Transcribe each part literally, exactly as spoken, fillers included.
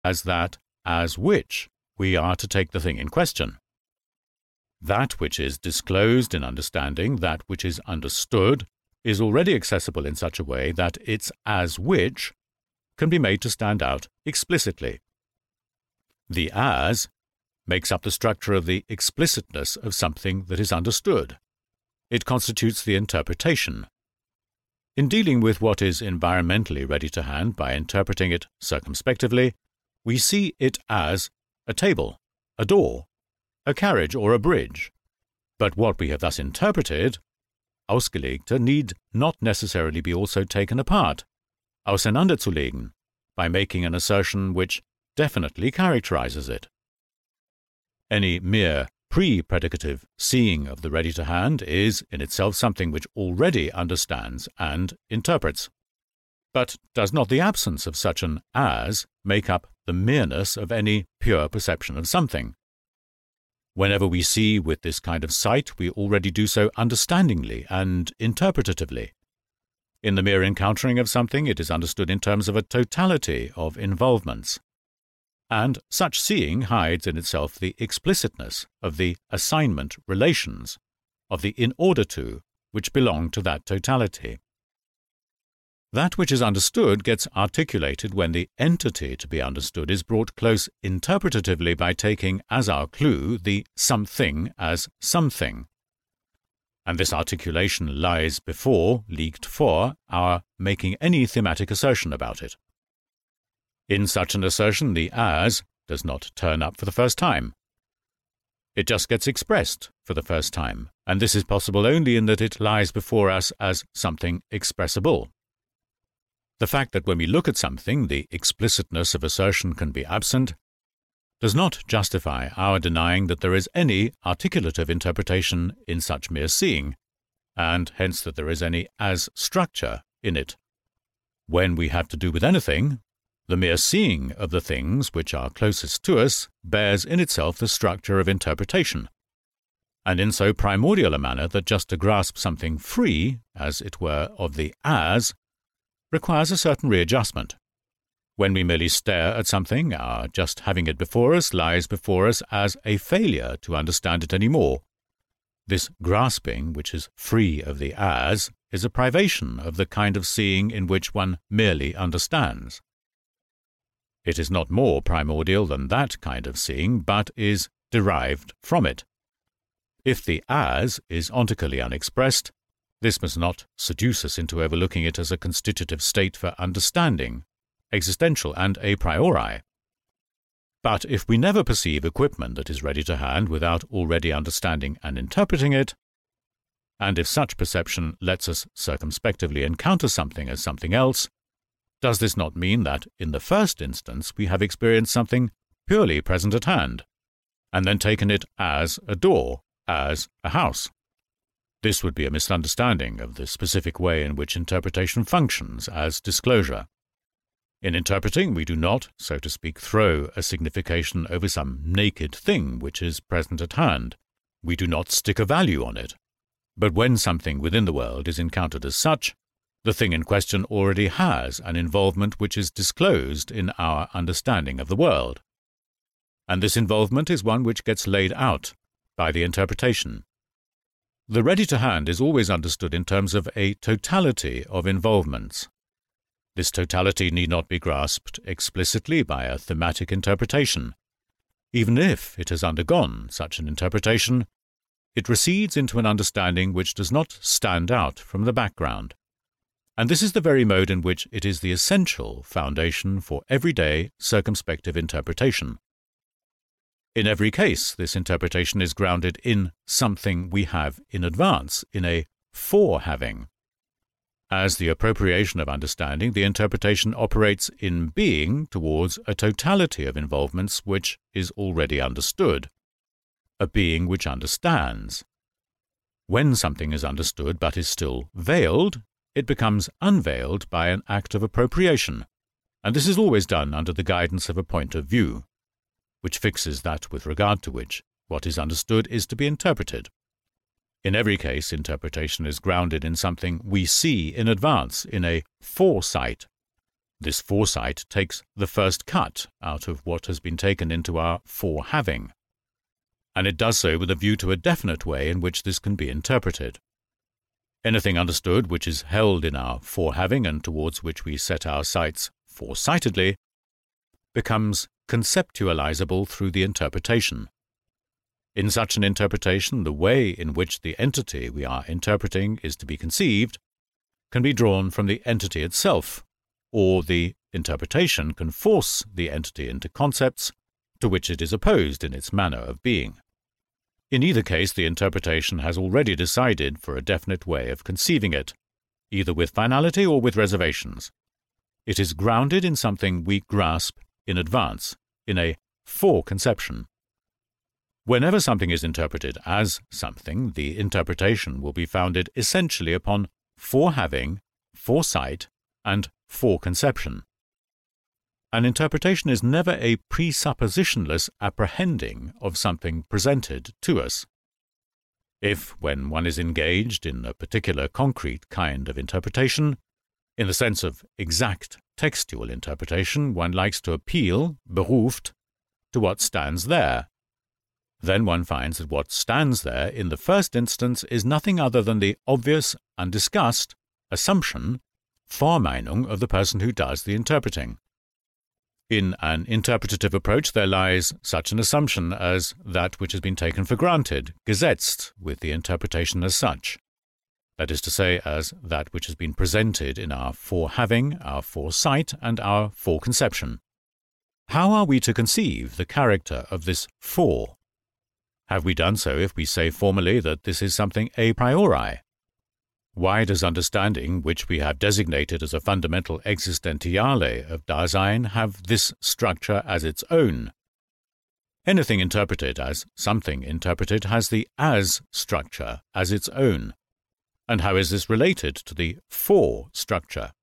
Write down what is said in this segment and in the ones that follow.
as that as which we are to take the thing in question. That which is disclosed in understanding, that which is understood, is already accessible in such a way that its as which can be made to stand out explicitly. The as makes up the structure of the explicitness of something that is understood. It constitutes the interpretation. In dealing with what is environmentally ready to hand by interpreting it circumspectively, we see it as a table, a door, a carriage or a bridge. But what we have thus interpreted, ausgelegte, need not necessarily be also taken apart, auseinanderzulegen, by making an assertion which definitely characterizes it. Any mere pre-predicative seeing of the ready-to-hand is in itself something which already understands and interprets. But does not the absence of such an as make up the mereness of any pure perception of something? Whenever we see with this kind of sight, we already do so understandingly and interpretatively. In the mere encountering of something, it is understood in terms of a totality of involvements. And such seeing hides in itself the explicitness of the assignment relations, of the in order to, which belong to that totality. That which is understood gets articulated when the entity to be understood is brought close interpretatively by taking as our clue the something as something. And this articulation lies before, liegt vor, our making any thematic assertion about it. In such an assertion, the as does not turn up for the first time. It just gets expressed for the first time, and this is possible only in that it lies before us as something expressible. The fact that when we look at something, the explicitness of assertion can be absent, does not justify our denying that there is any articulative interpretation in such mere seeing, and hence that there is any as structure in it. When we have to do with anything, the mere seeing of the things which are closest to us bears in itself the structure of interpretation, and in so primordial a manner that just to grasp something free, as it were, of the as, requires a certain readjustment. When we merely stare at something, our just having it before us lies before us as a failure to understand it any more. This grasping, which is free of the as, is a privation of the kind of seeing in which one merely understands. It is not more primordial than that kind of seeing, but is derived from it. If the as is ontically unexpressed, this must not seduce us into overlooking it as a constitutive state for understanding, existential and a priori. But if we never perceive equipment that is ready to hand without already understanding and interpreting it, and if such perception lets us circumspectively encounter something as something else, does this not mean that, in the first instance, we have experienced something purely present at hand, and then taken it as a door, as a house? This would be a misunderstanding of the specific way in which interpretation functions as disclosure. In interpreting, we do not, so to speak, throw a signification over some naked thing which is present at hand. We do not stick a value on it. But when something within the world is encountered as such, the thing in question already has an involvement which is disclosed in our understanding of the world. And this involvement is one which gets laid out by the interpretation. The ready-to-hand is always understood in terms of a totality of involvements. This totality need not be grasped explicitly by a thematic interpretation. Even if it has undergone such an interpretation, it recedes into an understanding which does not stand out from the background. And this is the very mode in which it is the essential foundation for everyday circumspective interpretation. In every case, this interpretation is grounded in something we have in advance, in a fore-having. As the appropriation of understanding, the interpretation operates in being towards a totality of involvements which is already understood, a being which understands. When something is understood but is still veiled, it becomes unveiled by an act of appropriation, and this is always done under the guidance of a point of view, which fixes that with regard to which what is understood is to be interpreted. In every case, interpretation is grounded in something we see in advance, in a foresight. This foresight takes the first cut out of what has been taken into our forehaving, and it does so with a view to a definite way in which this can be interpreted. Anything understood which is held in our forehaving and towards which we set our sights foresightedly becomes conceptualizable through the interpretation. In such an interpretation, the way in which the entity we are interpreting is to be conceived can be drawn from the entity itself, or the interpretation can force the entity into concepts to which it is opposed in its manner of being. In either case, the interpretation has already decided for a definite way of conceiving it, either with finality or with reservations. It is grounded in something we grasp in advance, in a foreconception. Whenever something is interpreted as something, the interpretation will be founded essentially upon forehaving, foresight, and foreconception. An interpretation is never a presuppositionless apprehending of something presented to us. If, when one is engaged in a particular concrete kind of interpretation, in the sense of exact textual interpretation, one likes to appeal, beruft, to what stands there, then one finds that what stands there in the first instance is nothing other than the obvious, undiscussed assumption, Vormeinung of the person who does the interpreting. In an interpretative approach there lies such an assumption as that which has been taken for granted, gesetzt, with the interpretation as such. That is to say, as that which has been presented in our forehaving, our foresight, and our foreconception. How are we to conceive the character of this fore? Have we done so if we say formally that this is something a priori? Why does understanding, which we have designated as a fundamental existentiale of Dasein, have this structure as its own? Anything interpreted as something interpreted has the as structure as its own. And how is this related to the for structure?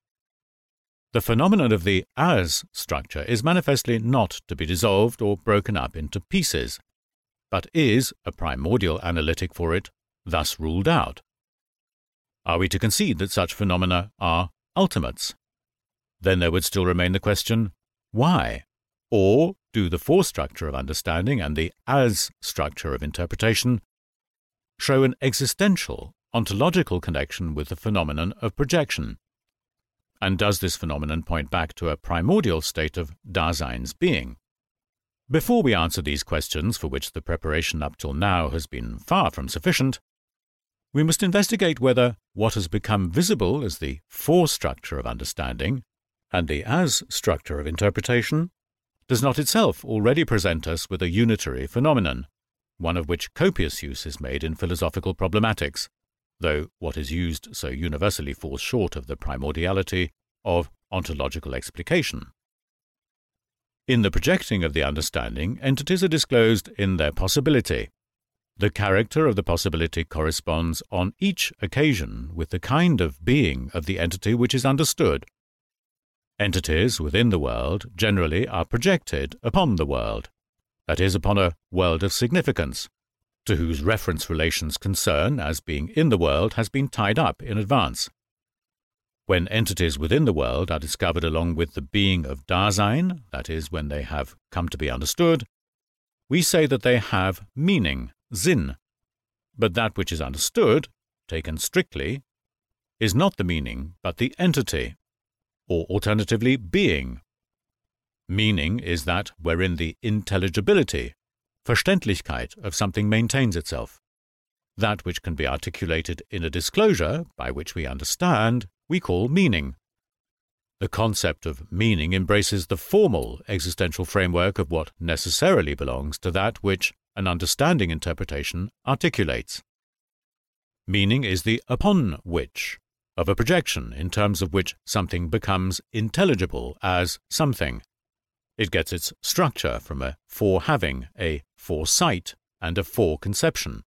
The phenomenon of the as structure is manifestly not to be dissolved or broken up into pieces, but is a primordial analytic for it, thus ruled out. Are we to concede that such phenomena are ultimates? Then there would still remain the question, why? Or do the for-structure of understanding and the as-structure of interpretation show an existential, ontological connection with the phenomenon of projection? And does this phenomenon point back to a primordial state of Dasein's being? Before we answer these questions, for which the preparation up till now has been far from sufficient, we must investigate whether what has become visible as the for-structure of understanding and the as-structure of interpretation does not itself already present us with a unitary phenomenon, one of which copious use is made in philosophical problematics, though what is used so universally falls short of the primordiality of ontological explication. In the projecting of the understanding, entities are disclosed in their possibility. The character of the possibility corresponds on each occasion with the kind of being of the entity which is understood. Entities within the world generally are projected upon the world, that is, upon a world of significance, to whose reference relations concern as being in the world has been tied up in advance. When entities within the world are discovered along with the being of Dasein, that is, when they have come to be understood, we say that they have meaning, Sinn. But that which is understood, taken strictly, is not the meaning but the entity, or alternatively being. Meaning is that wherein the intelligibility, Verständlichkeit of something maintains itself. That which can be articulated in a disclosure, by which we understand, we call meaning. The concept of meaning embraces the formal existential framework of what necessarily belongs to that which an understanding interpretation articulates. Meaning is the upon which of a projection in terms of which something becomes intelligible as something. It gets its structure from a forehaving, a foresight, and a foreconception.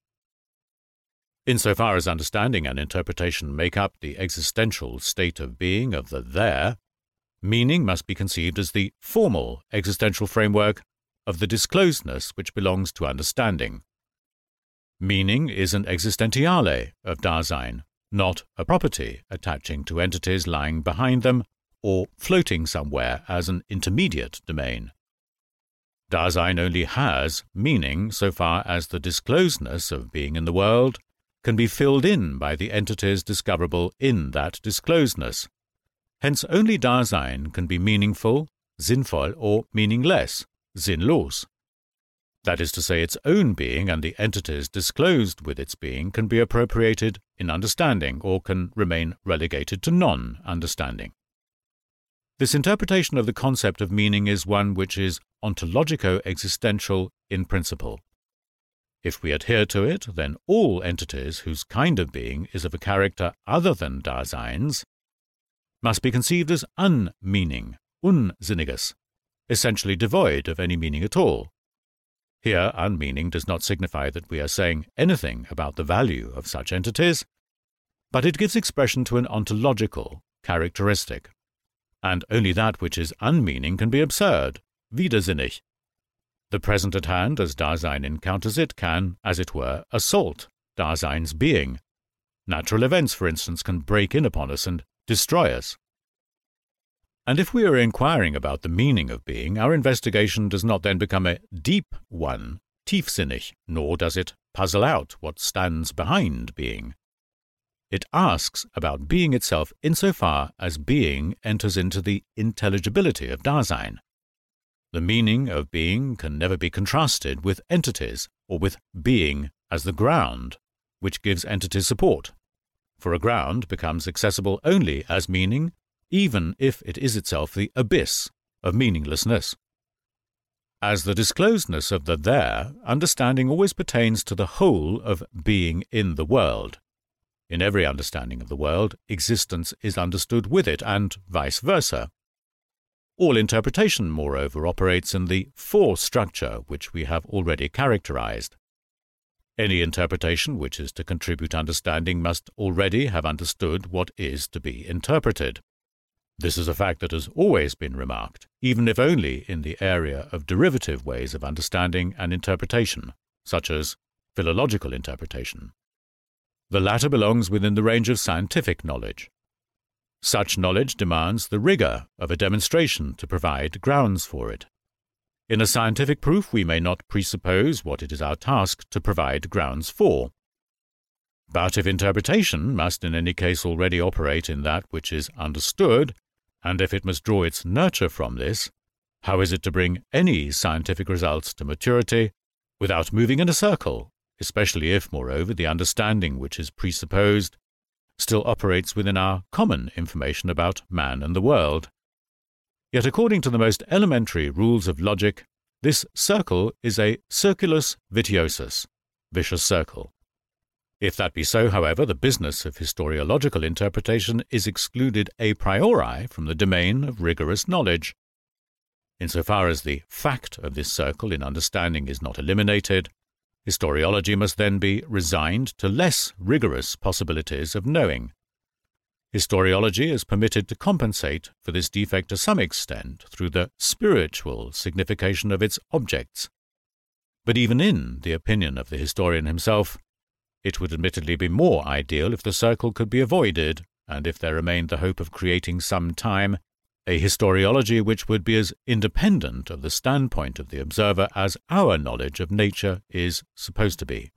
Insofar as understanding and interpretation make up the existential state of being of the there, meaning must be conceived as the formal existential framework of the disclosedness which belongs to understanding. Meaning is an existentiale of Dasein, not a property attaching to entities lying behind them or floating somewhere as an intermediate domain. Dasein only has meaning so far as the disclosedness of being in the world can be filled in by the entities discoverable in that disclosedness. Hence only Dasein can be meaningful, sinnvoll, or meaningless, sinnlos. That is to say, its own being and the entities disclosed with its being can be appropriated in understanding or can remain relegated to non-understanding. This interpretation of the concept of meaning is one which is ontologico-existential in principle. If we adhere to it, then all entities whose kind of being is of a character other than Dasein's must be conceived as unmeaning, unsinniges, essentially devoid of any meaning at all. Here, unmeaning does not signify that we are saying anything about the value of such entities, but it gives expression to an ontological characteristic. And only that which is unmeaning can be absurd, widersinnig. The present at hand, as Dasein encounters it, can, as it were, assault Dasein's being. Natural events, for instance, can break in upon us and destroy us. And if we are inquiring about the meaning of being, our investigation does not then become a deep one, tiefsinnig, nor does it puzzle out what stands behind being. It asks about being itself insofar as being enters into the intelligibility of Dasein. The meaning of being can never be contrasted with entities or with being as the ground, which gives entities support, for a ground becomes accessible only as meaning, even if it is itself the abyss of meaninglessness. As the disclosedness of the there, understanding always pertains to the whole of being in the world. In every understanding of the world, existence is understood with it, and vice versa. All interpretation, moreover, operates in the for-structure which we have already characterized. Any interpretation which is to contribute understanding must already have understood what is to be interpreted. This is a fact that has always been remarked, even if only in the area of derivative ways of understanding and interpretation, such as philological interpretation. The latter belongs within the range of scientific knowledge. Such knowledge demands the rigor of a demonstration to provide grounds for it. In a scientific proof we may not presuppose what it is our task to provide grounds for. But if interpretation must in any case already operate in that which is understood, and if it must draw its nurture from this, how is it to bring any scientific results to maturity without moving in a circle, especially if, moreover, the understanding which is presupposed still operates within our common information about man and the world? Yet according to the most elementary rules of logic, this circle is a circulus vitiosus, vicious circle. If that be so, however, the business of historiological interpretation is excluded a priori from the domain of rigorous knowledge. Insofar as the fact of this circle in understanding is not eliminated, historiology must then be resigned to less rigorous possibilities of knowing. Historiology is permitted to compensate for this defect to some extent through the spiritual signification of its objects. But even in the opinion of the historian himself, it would admittedly be more ideal if the circle could be avoided, and if there remained the hope of creating some time a historiology which would be as independent of the standpoint of the observer as our knowledge of nature is supposed to be.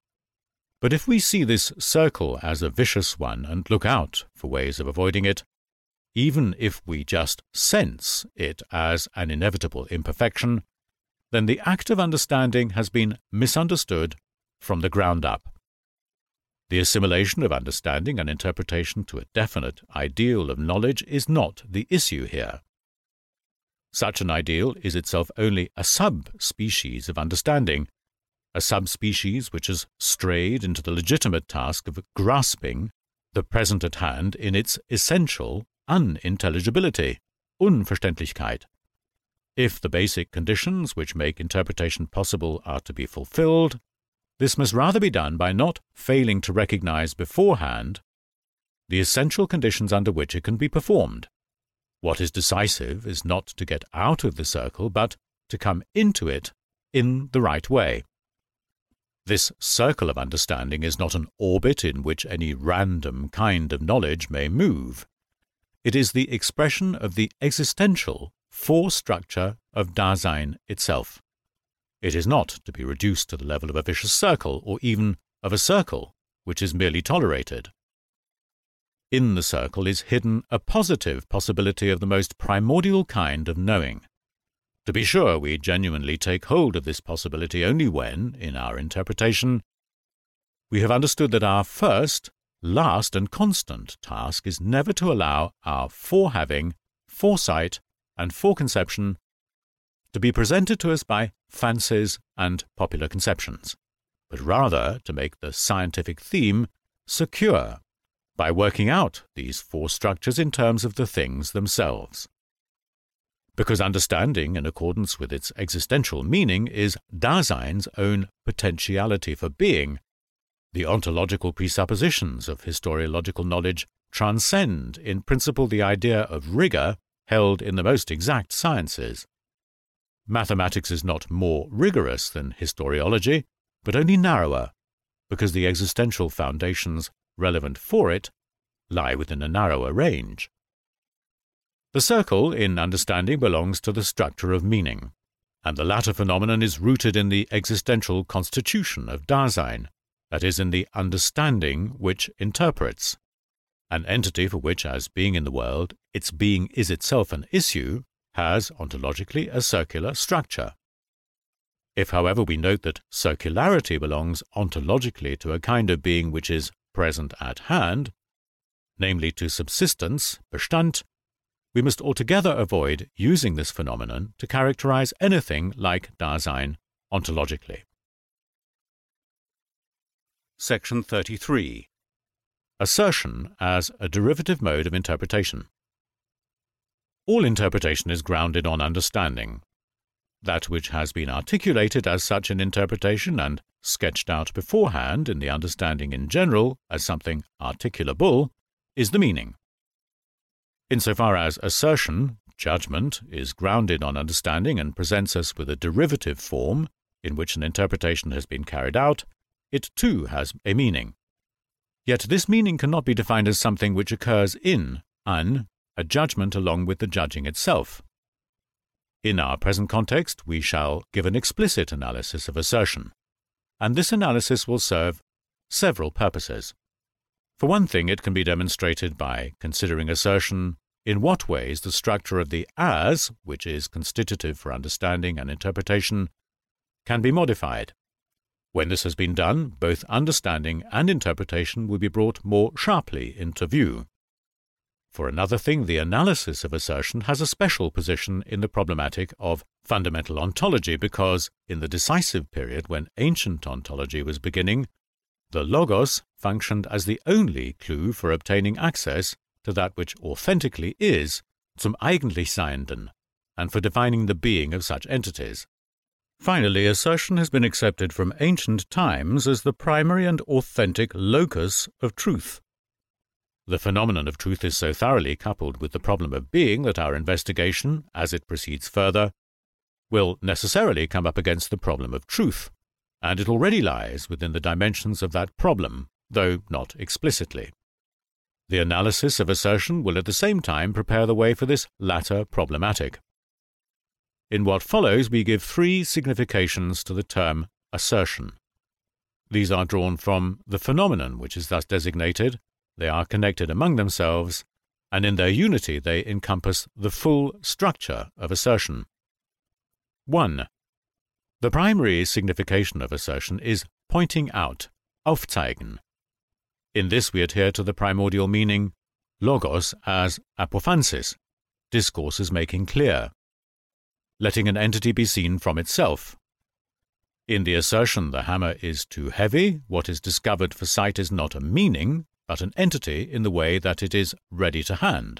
But if we see this circle as a vicious one and look out for ways of avoiding it, even if we just sense it as an inevitable imperfection, then the act of understanding has been misunderstood from the ground up. The assimilation of understanding and interpretation to a definite ideal of knowledge is not the issue here. Such an ideal is itself only a sub-species of understanding, a subspecies which has strayed into the legitimate task of grasping the present at hand in its essential unintelligibility, Unverständlichkeit. If the basic conditions which make interpretation possible are to be fulfilled, this must rather be done by not failing to recognize beforehand the essential conditions under which it can be performed. What is decisive is not to get out of the circle, but to come into it in the right way. This circle of understanding is not an orbit in which any random kind of knowledge may move. It is the expression of the existential four-structure of Dasein itself. It is not to be reduced to the level of a vicious circle, or even of a circle, which is merely tolerated. In the circle is hidden a positive possibility of the most primordial kind of knowing. To be sure, we genuinely take hold of this possibility only when, in our interpretation, we have understood that our first, last and constant task is never to allow our forehaving, foresight, and foreconception to be presented to us by fancies and popular conceptions, but rather to make the scientific theme secure by working out these four structures in terms of the things themselves. Because understanding, in accordance with its existential meaning, is Dasein's own potentiality for being, the ontological presuppositions of historiological knowledge transcend in principle the idea of rigor held in the most exact sciences. Mathematics is not more rigorous than historiology, but only narrower, because the existential foundations relevant for it lie within a narrower range. The circle in understanding belongs to the structure of meaning, and the latter phenomenon is rooted in the existential constitution of Dasein, that is, in the understanding which interprets, an entity for which, as being in the world, its being is itself an issue, has ontologically a circular structure. If, however, we note that circularity belongs ontologically to a kind of being which is present at hand, namely to subsistence, Bestand, we must altogether avoid using this phenomenon to characterize anything like Dasein ontologically. Section thirty-three. Assertion as a derivative mode of interpretation. All interpretation is grounded on understanding. That which has been articulated as such an interpretation and sketched out beforehand in the understanding in general as something articulable is the meaning. Insofar as assertion, judgment, is grounded on understanding and presents us with a derivative form in which an interpretation has been carried out, it too has a meaning. Yet this meaning cannot be defined as something which occurs in, an, a judgment along with the judging itself. In our present context, we shall give an explicit analysis of assertion, and this analysis will serve several purposes. For one thing, it can be demonstrated by considering assertion in what ways the structure of the as, which is constitutive for understanding and interpretation, can be modified. When this has been done, both understanding and interpretation will be brought more sharply into view. For another thing, the analysis of assertion has a special position in the problematic of fundamental ontology because, in the decisive period when ancient ontology was beginning, the logos functioned as the only clue for obtaining access to that which authentically is, zum Eigentlichseienden, and for defining the being of such entities. Finally, assertion has been accepted from ancient times as the primary and authentic locus of truth. The phenomenon of truth is so thoroughly coupled with the problem of being that our investigation, as it proceeds further, will necessarily come up against the problem of truth, and it already lies within the dimensions of that problem, though not explicitly. The analysis of assertion will at the same time prepare the way for this latter problematic. In what follows, we give three significations to the term assertion. These are drawn from the phenomenon which is thus designated, they are connected among themselves, and in their unity they encompass the full structure of assertion. one. The primary signification of assertion is pointing out, aufzeigen. In this we adhere to the primordial meaning, logos as apophansis, discourses making clear, letting an entity be seen from itself. In the assertion the hammer is too heavy, what is discovered for sight is not a meaning, but an entity in the way that it is ready to hand.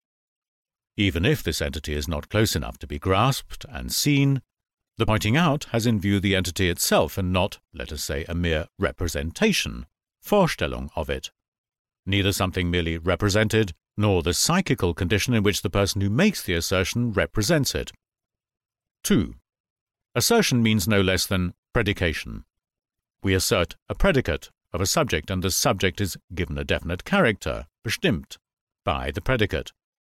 Even if this entity is not close enough to be grasped and seen, the pointing out has in view the entity itself and not, let us say, a mere representation, Vorstellung of it, neither something merely represented, nor the psychical condition in which the person who makes the assertion represents it. two. Assertion means no less than predication. We assert a predicate of a subject, and the subject is given a definite character, bestimmt, by the predicate,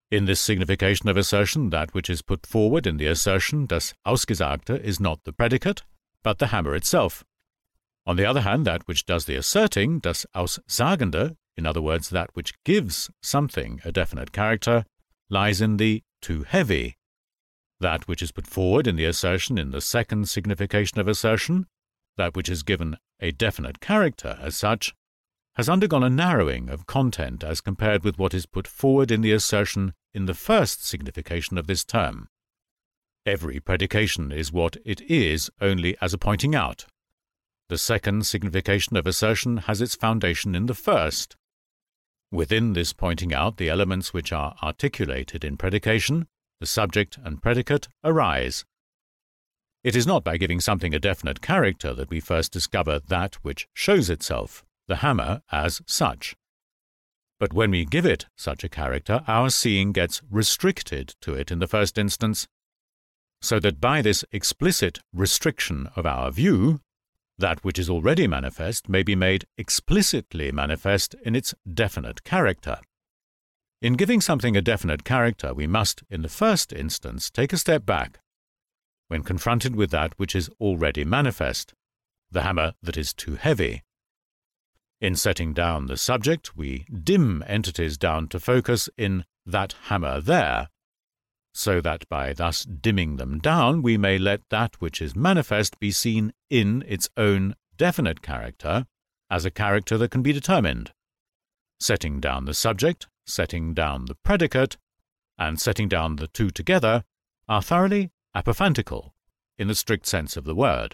In this signification of assertion, that which is put forward in the assertion, das Ausgesagte, is not the predicate, but the hammer itself. On the other hand, that which does the asserting, das Aussagende, in other words, that which gives something a definite character, lies in the too heavy. That which is put forward in the assertion in the second signification of assertion, that which is given a definite character as such, has undergone a narrowing of content as compared with what is put forward in the assertion in the first signification of this term. Every predication is what it is only as a pointing out. The second signification of assertion has its foundation in the first. Within this pointing out, the elements which are articulated in predication, the subject and predicate, arise. It is not by giving something a definite character that we first discover that which shows itself, the hammer, as such. But when we give it such a character, our seeing gets restricted to it in the first instance, so that by this explicit restriction of our view, that which is already manifest may be made explicitly manifest in its definite character. In giving something a definite character, we must, in the first instance, take a step back. When confronted with that which is already manifest, the hammer that is too heavy. In setting down the subject, we dim entities down to focus in that hammer there, so that by thus dimming them down we may let that which is manifest be seen in its own definite character, as a character that can be determined. Setting down the subject, setting down the predicate, and setting down the two together are thoroughly apophantical, in the strict sense of the word.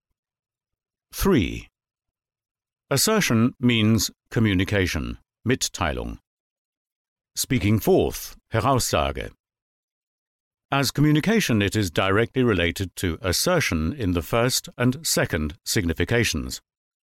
three. Assertion means communication, Mitteilung. Speaking forth, Heraussage. As communication, it is directly related to assertion in the first and second significations.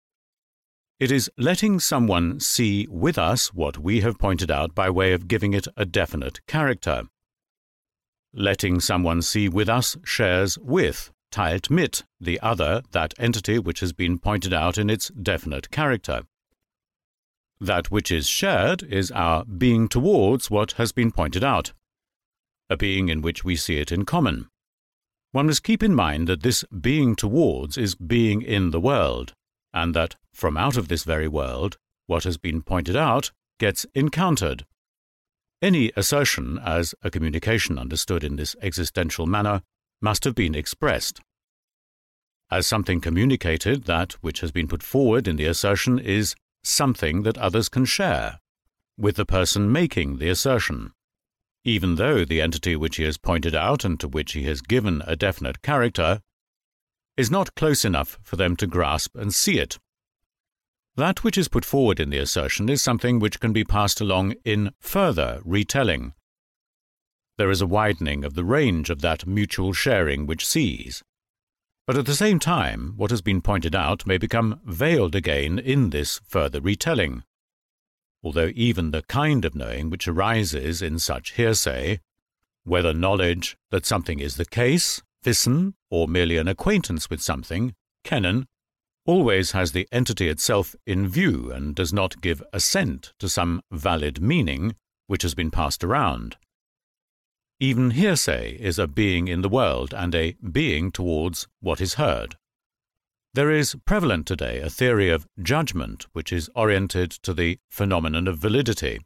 It is letting someone see with us what we have pointed out by way of giving it a definite character. Letting someone see with us shares with, teilt mit, the other, that entity which has been pointed out in its definite character. That which is shared is our being towards what has been pointed out, a being in which we see it in common. One must keep in mind that this being towards is being in the world, and that from out of this very world, what has been pointed out gets encountered. Any assertion, as a communication understood in this existential manner, must have been expressed. As something communicated, that which has been put forward in the assertion is something that others can share, with the person making the assertion, even though the entity which he has pointed out and to which he has given a definite character is not close enough for them to grasp and see it. That which is put forward in the assertion is something which can be passed along in further retelling. There is a widening of the range of that mutual sharing which sees. But at the same time, what has been pointed out may become veiled again in this further retelling. Although even the kind of knowing which arises in such hearsay, whether knowledge that something is the case, Wissen, or merely an acquaintance with something, Kennen, always has the entity itself in view and does not give assent to some valid meaning which has been passed around. Even hearsay is a being in the world and a being towards what is heard. There is prevalent today a theory of judgment which is oriented to the phenomenon of validity.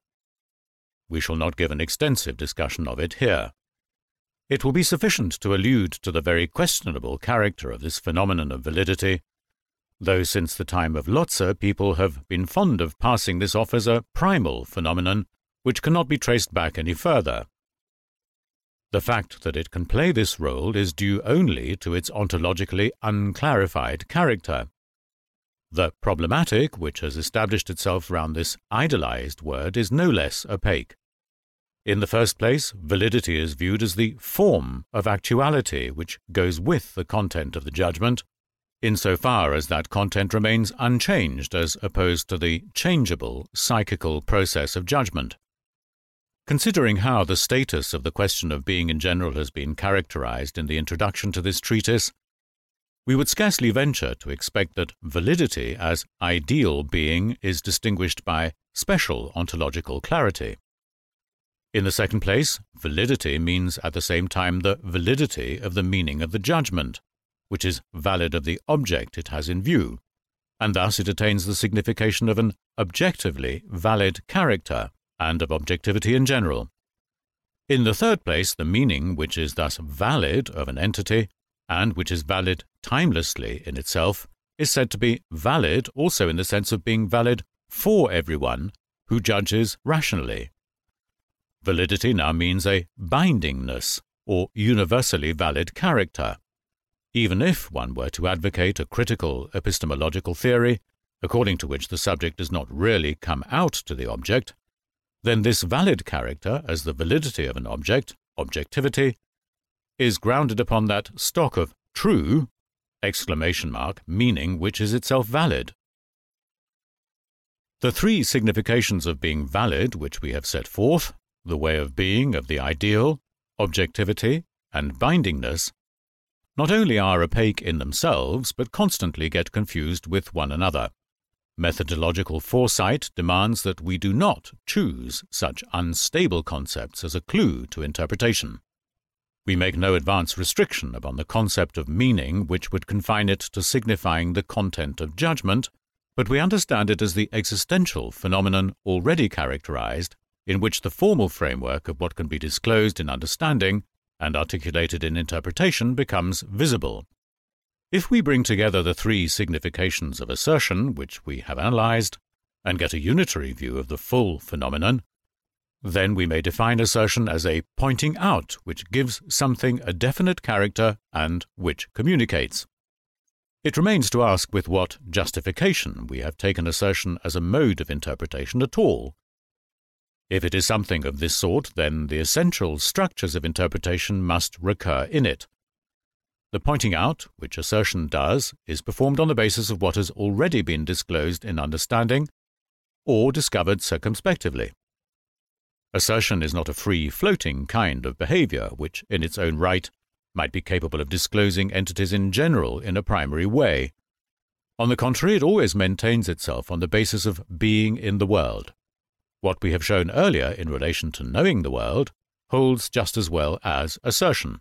We shall not give an extensive discussion of it here. It will be sufficient to allude to the very questionable character of this phenomenon of validity, though since the time of Lotze people have been fond of passing this off as a primal phenomenon which cannot be traced back any further. The fact that it can play this role is due only to its ontologically unclarified character. The problematic which has established itself round this idolized word is no less opaque. In the first place, validity is viewed as the form of actuality which goes with the content of the judgment, insofar as that content remains unchanged as opposed to the changeable psychical process of judgment. Considering how the status of the question of being in general has been characterized in the introduction to this treatise, we would scarcely venture to expect that validity as ideal being is distinguished by special ontological clarity. In the second place, validity means at the same time the validity of the meaning of the judgment, which is valid of the object it has in view, and thus it attains the signification of an objectively valid character and of objectivity in general. In the third place, the meaning which is thus valid of an entity, and which is valid timelessly in itself, is said to be valid also in the sense of being valid for everyone who judges rationally. Validity now means a bindingness or universally valid character. Even if one were to advocate a critical epistemological theory, according to which the subject does not really come out to the object, then this valid character, as the validity of an object, objectivity, is grounded upon that stock of true, exclamation mark, meaning which is itself valid. The three significations of being valid which we have set forth, the way of being of the ideal, objectivity, and bindingness, not only are opaque in themselves, but constantly get confused with one another. Methodological foresight demands that we do not choose such unstable concepts as a clue to interpretation. We make no advance restriction upon the concept of meaning which would confine it to signifying the content of judgment, but we understand it as the existential phenomenon already characterized, in which the formal framework of what can be disclosed in understanding and articulated in interpretation becomes visible. If we bring together the three significations of assertion which we have analyzed, and get a unitary view of the full phenomenon, then we may define assertion as a pointing out which gives something a definite character and which communicates. It remains to ask with what justification we have taken assertion as a mode of interpretation at all. If it is something of this sort, then the essential structures of interpretation must recur in it. The pointing out, which assertion does, is performed on the basis of what has already been disclosed in understanding, or discovered circumspectively. Assertion is not a free-floating kind of behavior, which, in its own right, might be capable of disclosing entities in general in a primary way. On the contrary, it always maintains itself on the basis of being in the world. What we have shown earlier in relation to knowing the world holds just as well as assertion.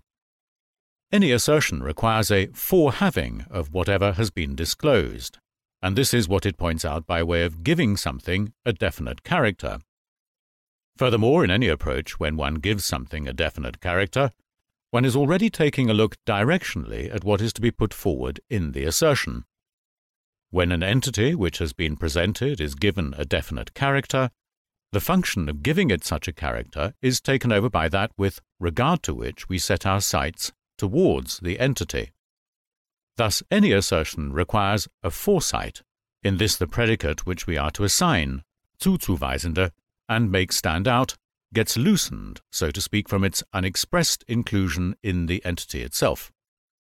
Any assertion requires a forehaving of whatever has been disclosed, and this is what it points out by way of giving something a definite character. Furthermore, in any approach, when one gives something a definite character, one is already taking a look directionally at what is to be put forward in the assertion. When an entity which has been presented is given a definite character, the function of giving it such a character is taken over by that with regard to which we set our sights towards the entity. Thus, any assertion requires a foresight, in this the predicate which we are to assign, zuzuweisende, and make stand out, gets loosened, so to speak, from its unexpressed inclusion in the entity itself.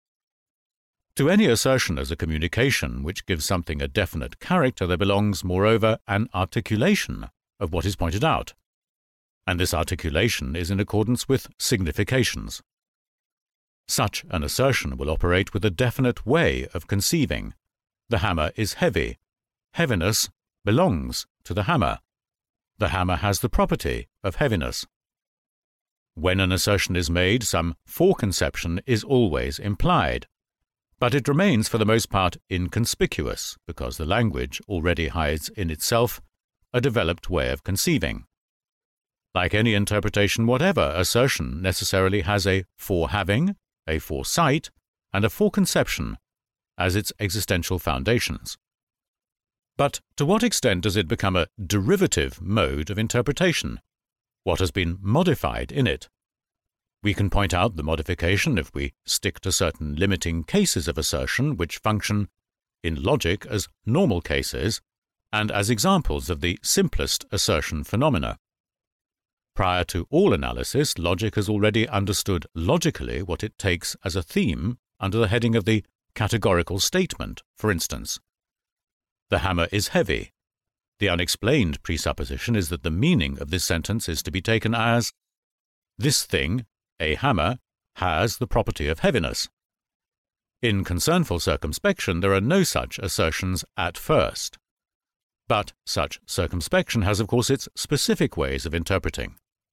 To any assertion as a communication which gives something a definite character, there belongs, moreover, an articulation of what is pointed out, and this articulation is in accordance with significations. Such an assertion will operate with a definite way of conceiving. The hammer is heavy. Heaviness belongs to the hammer. The hammer has the property of heaviness. When an assertion is made, some foreconception is always implied, but it remains for the most part inconspicuous, because the language already hides in itself a developed way of conceiving. Like any interpretation whatever, assertion necessarily has a forehaving, a foresight, and a foreconception as its existential foundations. But to what extent does it become a derivative mode of interpretation? What has been modified in it? We can point out the modification if we stick to certain limiting cases of assertion which function in logic as normal cases and as examples of the simplest assertion phenomena. Prior to all analysis, logic has already understood logically what it takes as a theme under the heading of the categorical statement, for instance. The hammer is heavy. The unexplained presupposition is that the meaning of this sentence is to be taken as, this thing, a hammer, has the property of heaviness. In concernful circumspection, there are no such assertions at first. But such circumspection has, of course, its specific ways of interpreting.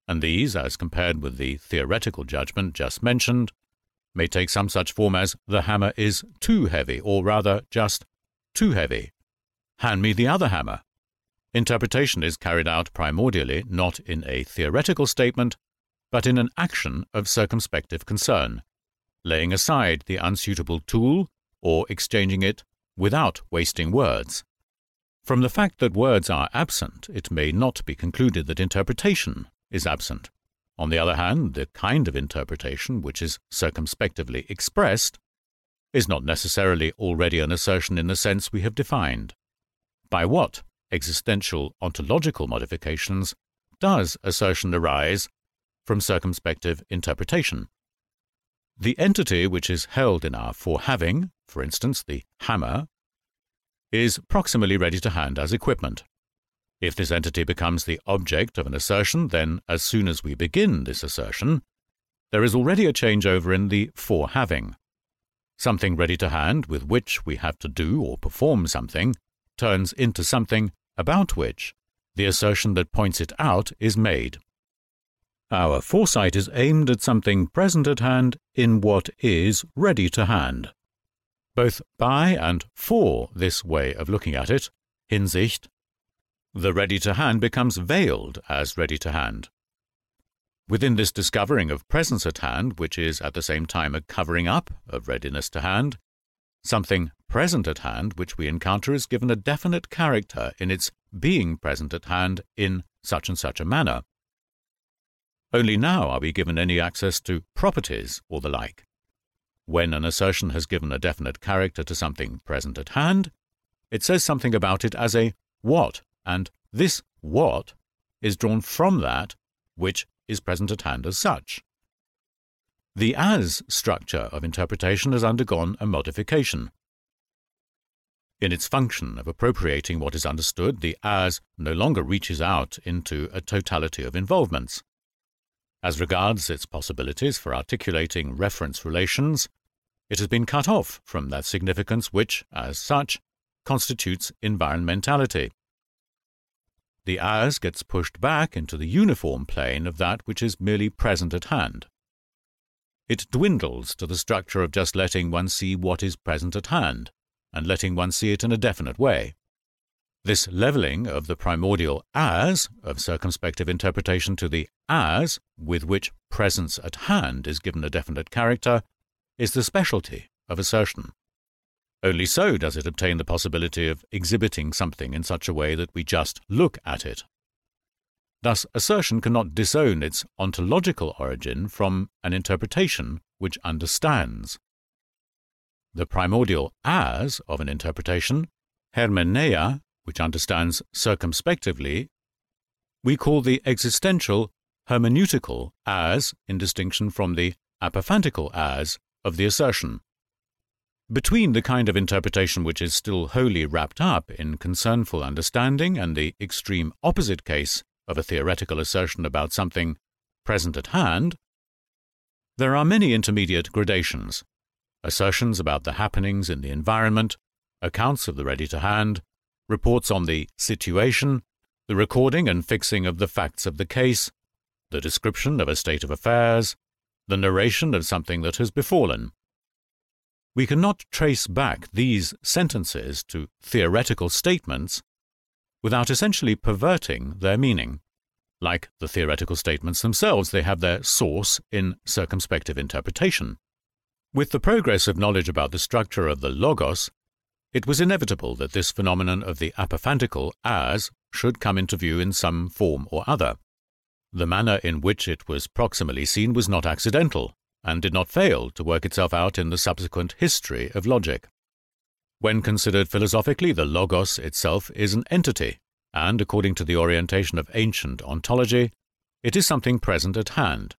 and these, as compared with the theoretical judgment just mentioned, may take some such form as the hammer is too heavy, or rather just too heavy. Hand me the other hammer. Interpretation is carried out primordially not in a theoretical statement, but in an action of circumspective concern, laying aside the unsuitable tool or exchanging it without wasting words. From the fact that words are absent, it may not be concluded that interpretation is absent. On the other hand, the kind of interpretation which is circumspectively expressed is not necessarily already an assertion in the sense we have defined. By what existential ontological modifications does assertion arise from circumspective interpretation? The entity which is held in our forehaving, for instance the hammer, is proximally ready to hand as equipment. If this entity becomes the object of an assertion, then as soon as we begin this assertion, there is already a changeover in the forehaving. Something ready to hand with which we have to do or perform something turns into something about which the assertion that points it out is made. Our foresight is aimed at something present at hand in what is ready to hand. Both by and for this way of looking at it, Hinsicht, the ready to hand becomes veiled as ready to hand. Within this discovering of presence at hand, which is at the same time a covering up of readiness to hand, something present at hand which we encounter is given a definite character in its being present at hand in such and such a manner. Only now are we given any access to properties or the like. When an assertion has given a definite character to something present at hand, it says something about it as a what, and this what is drawn from that which is present at hand as such. The as structure of interpretation has undergone a modification. In its function of appropriating what is understood, the as no longer reaches out into a totality of involvements. As regards its possibilities for articulating reference relations, it has been cut off from that significance which, as such, constitutes environmentality. The as gets pushed back into the uniform plane of that which is merely present at hand. It dwindles to the structure of just letting one see what is present at hand, and letting one see it in a definite way. This levelling of the primordial as of circumspective interpretation to the as with which presence at hand is given a definite character is the specialty of assertion. Only so does it obtain the possibility of exhibiting something in such a way that we just look at it. Thus, assertion cannot disown its ontological origin from an interpretation which understands. The primordial as of an interpretation, hermeneia, which understands circumspectively, we call the existential hermeneutical as in distinction from the apophantical as of the assertion. Between the kind of interpretation which is still wholly wrapped up in concernful understanding and the extreme opposite case of a theoretical assertion about something present at hand, there are many intermediate gradations: assertions about the happenings in the environment, accounts of the ready to hand, reports on the situation, the recording and fixing of the facts of the case, the description of a state of affairs, the narration of something that has befallen. We cannot trace back these sentences to theoretical statements without essentially perverting their meaning. Like the theoretical statements themselves, they have their source in circumspective interpretation. With the progress of knowledge about the structure of the logos, it was inevitable that this phenomenon of the apophantical as should come into view in some form or other. The manner in which it was proximally seen was not accidental, and did not fail to work itself out in the subsequent history of logic. When considered philosophically, the logos itself is an entity, and according to the orientation of ancient ontology, it is something present at hand.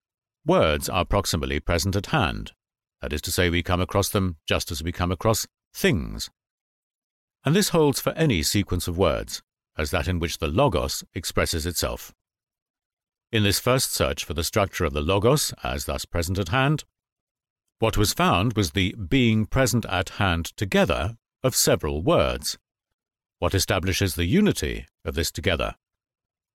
Words are proximally present at hand. That is to say, we come across them just as we come across things. And this holds for any sequence of words, as that in which the logos expresses itself. In this first search for the structure of the logos, as thus present at hand, what was found was the being present at hand together of several words. What establishes the unity of this together?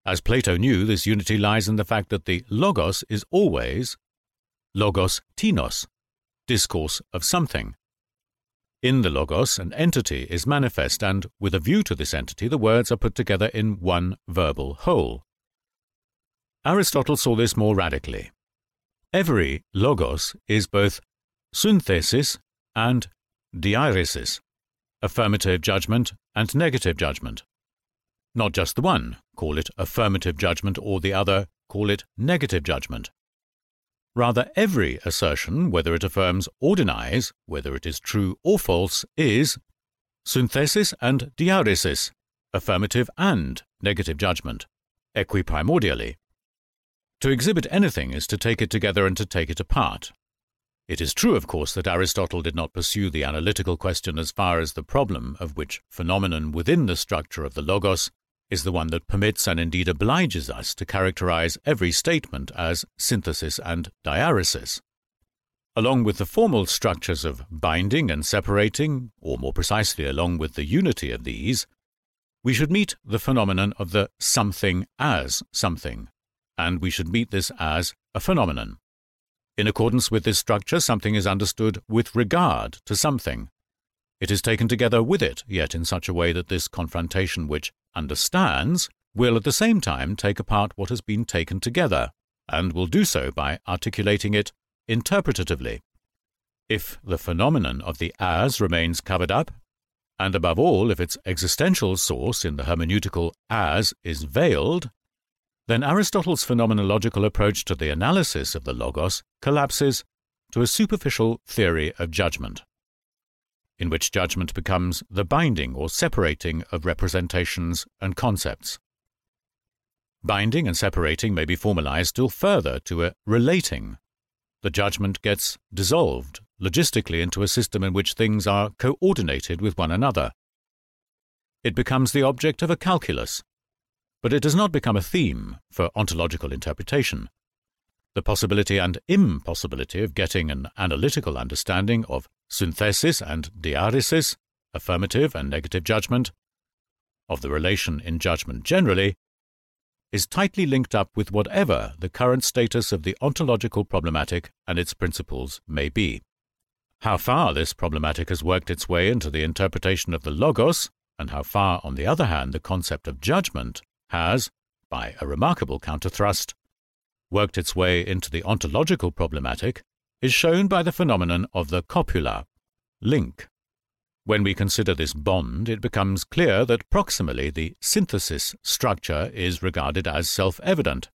As Plato knew, this unity lies in the fact that the logos is always logos tinos, discourse of something. In the logos, an entity is manifest, and with a view to this entity, the words are put together in one verbal whole. Aristotle saw this more radically. Every logos is both synthesis and diairesis, affirmative judgment and negative judgment. Not just the one, call it affirmative judgment, or the other, call it negative judgment. Rather, every assertion, whether it affirms or denies, whether it is true or false, is synthesis and diairesis, affirmative and negative judgment, equiprimordially. To exhibit anything is to take it together and to take it apart. It is true, of course, that Aristotle did not pursue the analytical question as far as the problem of which phenomenon within the structure of the logos is the one that permits and indeed obliges us to characterize every statement as synthesis and diairesis. Along with the formal structures of binding and separating, or more precisely along with the unity of these, we should meet the phenomenon of the something as something, and we should meet this as a phenomenon. In accordance with this structure, something is understood with regard to something. It is taken together with it, yet in such a way that this confrontation which understands will at the same time take apart what has been taken together, and will do so by articulating it interpretatively. If the phenomenon of the as remains covered up, and above all if its existential source in the hermeneutical as is veiled, then Aristotle's phenomenological approach to the analysis of the logos collapses to a superficial theory of judgment, in which judgment becomes the binding or separating of representations and concepts. Binding and separating may be formalized still further to a relating. The judgment gets dissolved logistically into a system in which things are coordinated with one another. It becomes the object of a calculus, but it does not become a theme for ontological interpretation. The possibility and impossibility of getting an analytical understanding of synthesis and diairesis, affirmative and negative judgment, of the relation in judgment generally, is tightly linked up with whatever the current status of the ontological problematic and its principles may be. How far this problematic has worked its way into the interpretation of the logos, and how far, on the other hand, the concept of judgment has, by a remarkable counterthrust, worked its way into the ontological problematic, is shown by the phenomenon of the copula, link. When we consider this bond, it becomes clear that proximally the synthesis structure is regarded as self-evident,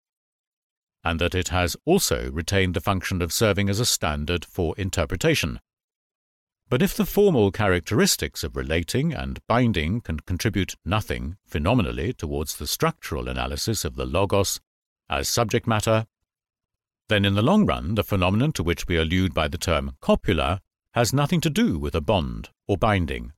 and that it has also retained the function of serving as a standard for interpretation. But if the formal characteristics of relating and binding can contribute nothing phenomenally towards the structural analysis of the logos as subject matter, then in the long run the phenomenon to which we allude by the term copula has nothing to do with a bond or binding.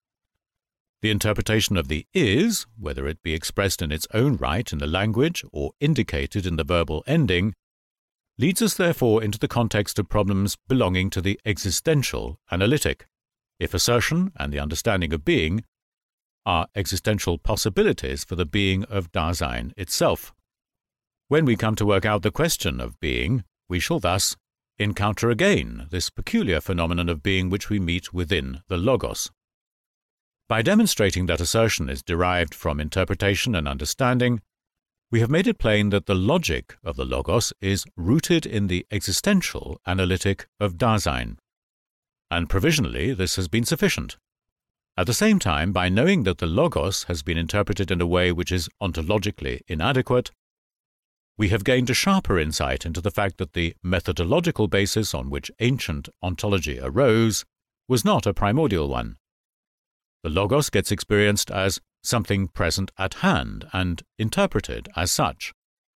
The interpretation of the is, whether it be expressed in its own right in the language or indicated in the verbal ending, leads us therefore into the context of problems belonging to the existential analytic, if assertion and the understanding of being are existential possibilities for the being of Dasein itself. When we come to work out the question of being, we shall thus encounter again this peculiar phenomenon of being which we meet within the logos. By demonstrating that assertion is derived from interpretation and understanding, we have made it plain that the logic of the logos is rooted in the existential analytic of Dasein, and provisionally this has been sufficient. At the same time, by knowing that the logos has been interpreted in a way which is ontologically inadequate, we have gained a sharper insight into the fact that the methodological basis on which ancient ontology arose was not a primordial one. The logos gets experienced as something present at hand and interpreted as such,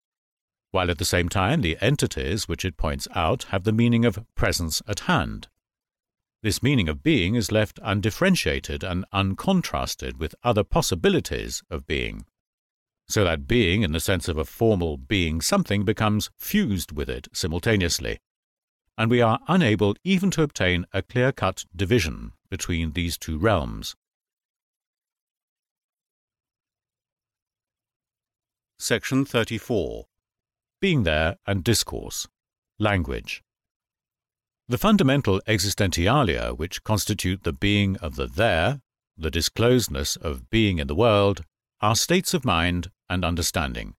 while at the same time the entities which it points out have the meaning of presence at hand. This meaning of being is left undifferentiated and uncontrasted with other possibilities of being, so that being in the sense of a formal being something becomes fused with it simultaneously, and we are unable even to obtain a clear-cut division between these two realms. Section thirty-four. Being there and discourse. Language. The fundamental existentialia which constitute the being of the there, the disclosedness of being in the world, are states of mind and understanding.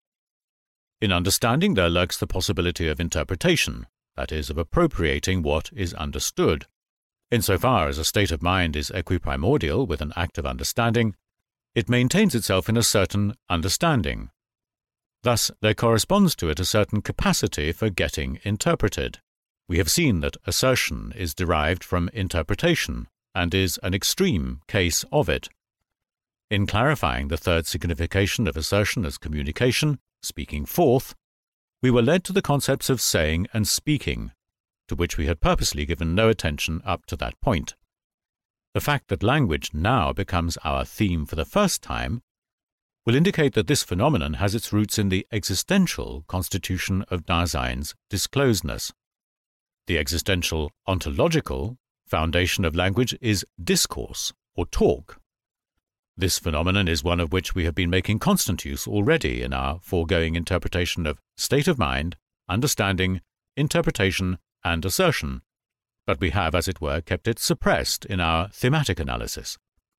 In understanding there lurks the possibility of interpretation, that is, of appropriating what is understood. Insofar as a state of mind is equiprimordial with an act of understanding, it maintains itself in a certain understanding. Thus, there corresponds to it a certain capacity for getting interpreted. We have seen that assertion is derived from interpretation, and is an extreme case of it. In clarifying the third signification of assertion as communication, speaking forth, we were led to the concepts of saying and speaking, to which we had purposely given no attention up to that point. The fact that language now becomes our theme for the first time will indicate that this phenomenon has its roots in the existential constitution of Dasein's disclosedness. The existential ontological foundation of language is discourse, or talk. This phenomenon is one of which we have been making constant use already in our foregoing interpretation of state of mind, understanding, interpretation, and assertion, but we have, as it were, kept it suppressed in our thematic analysis.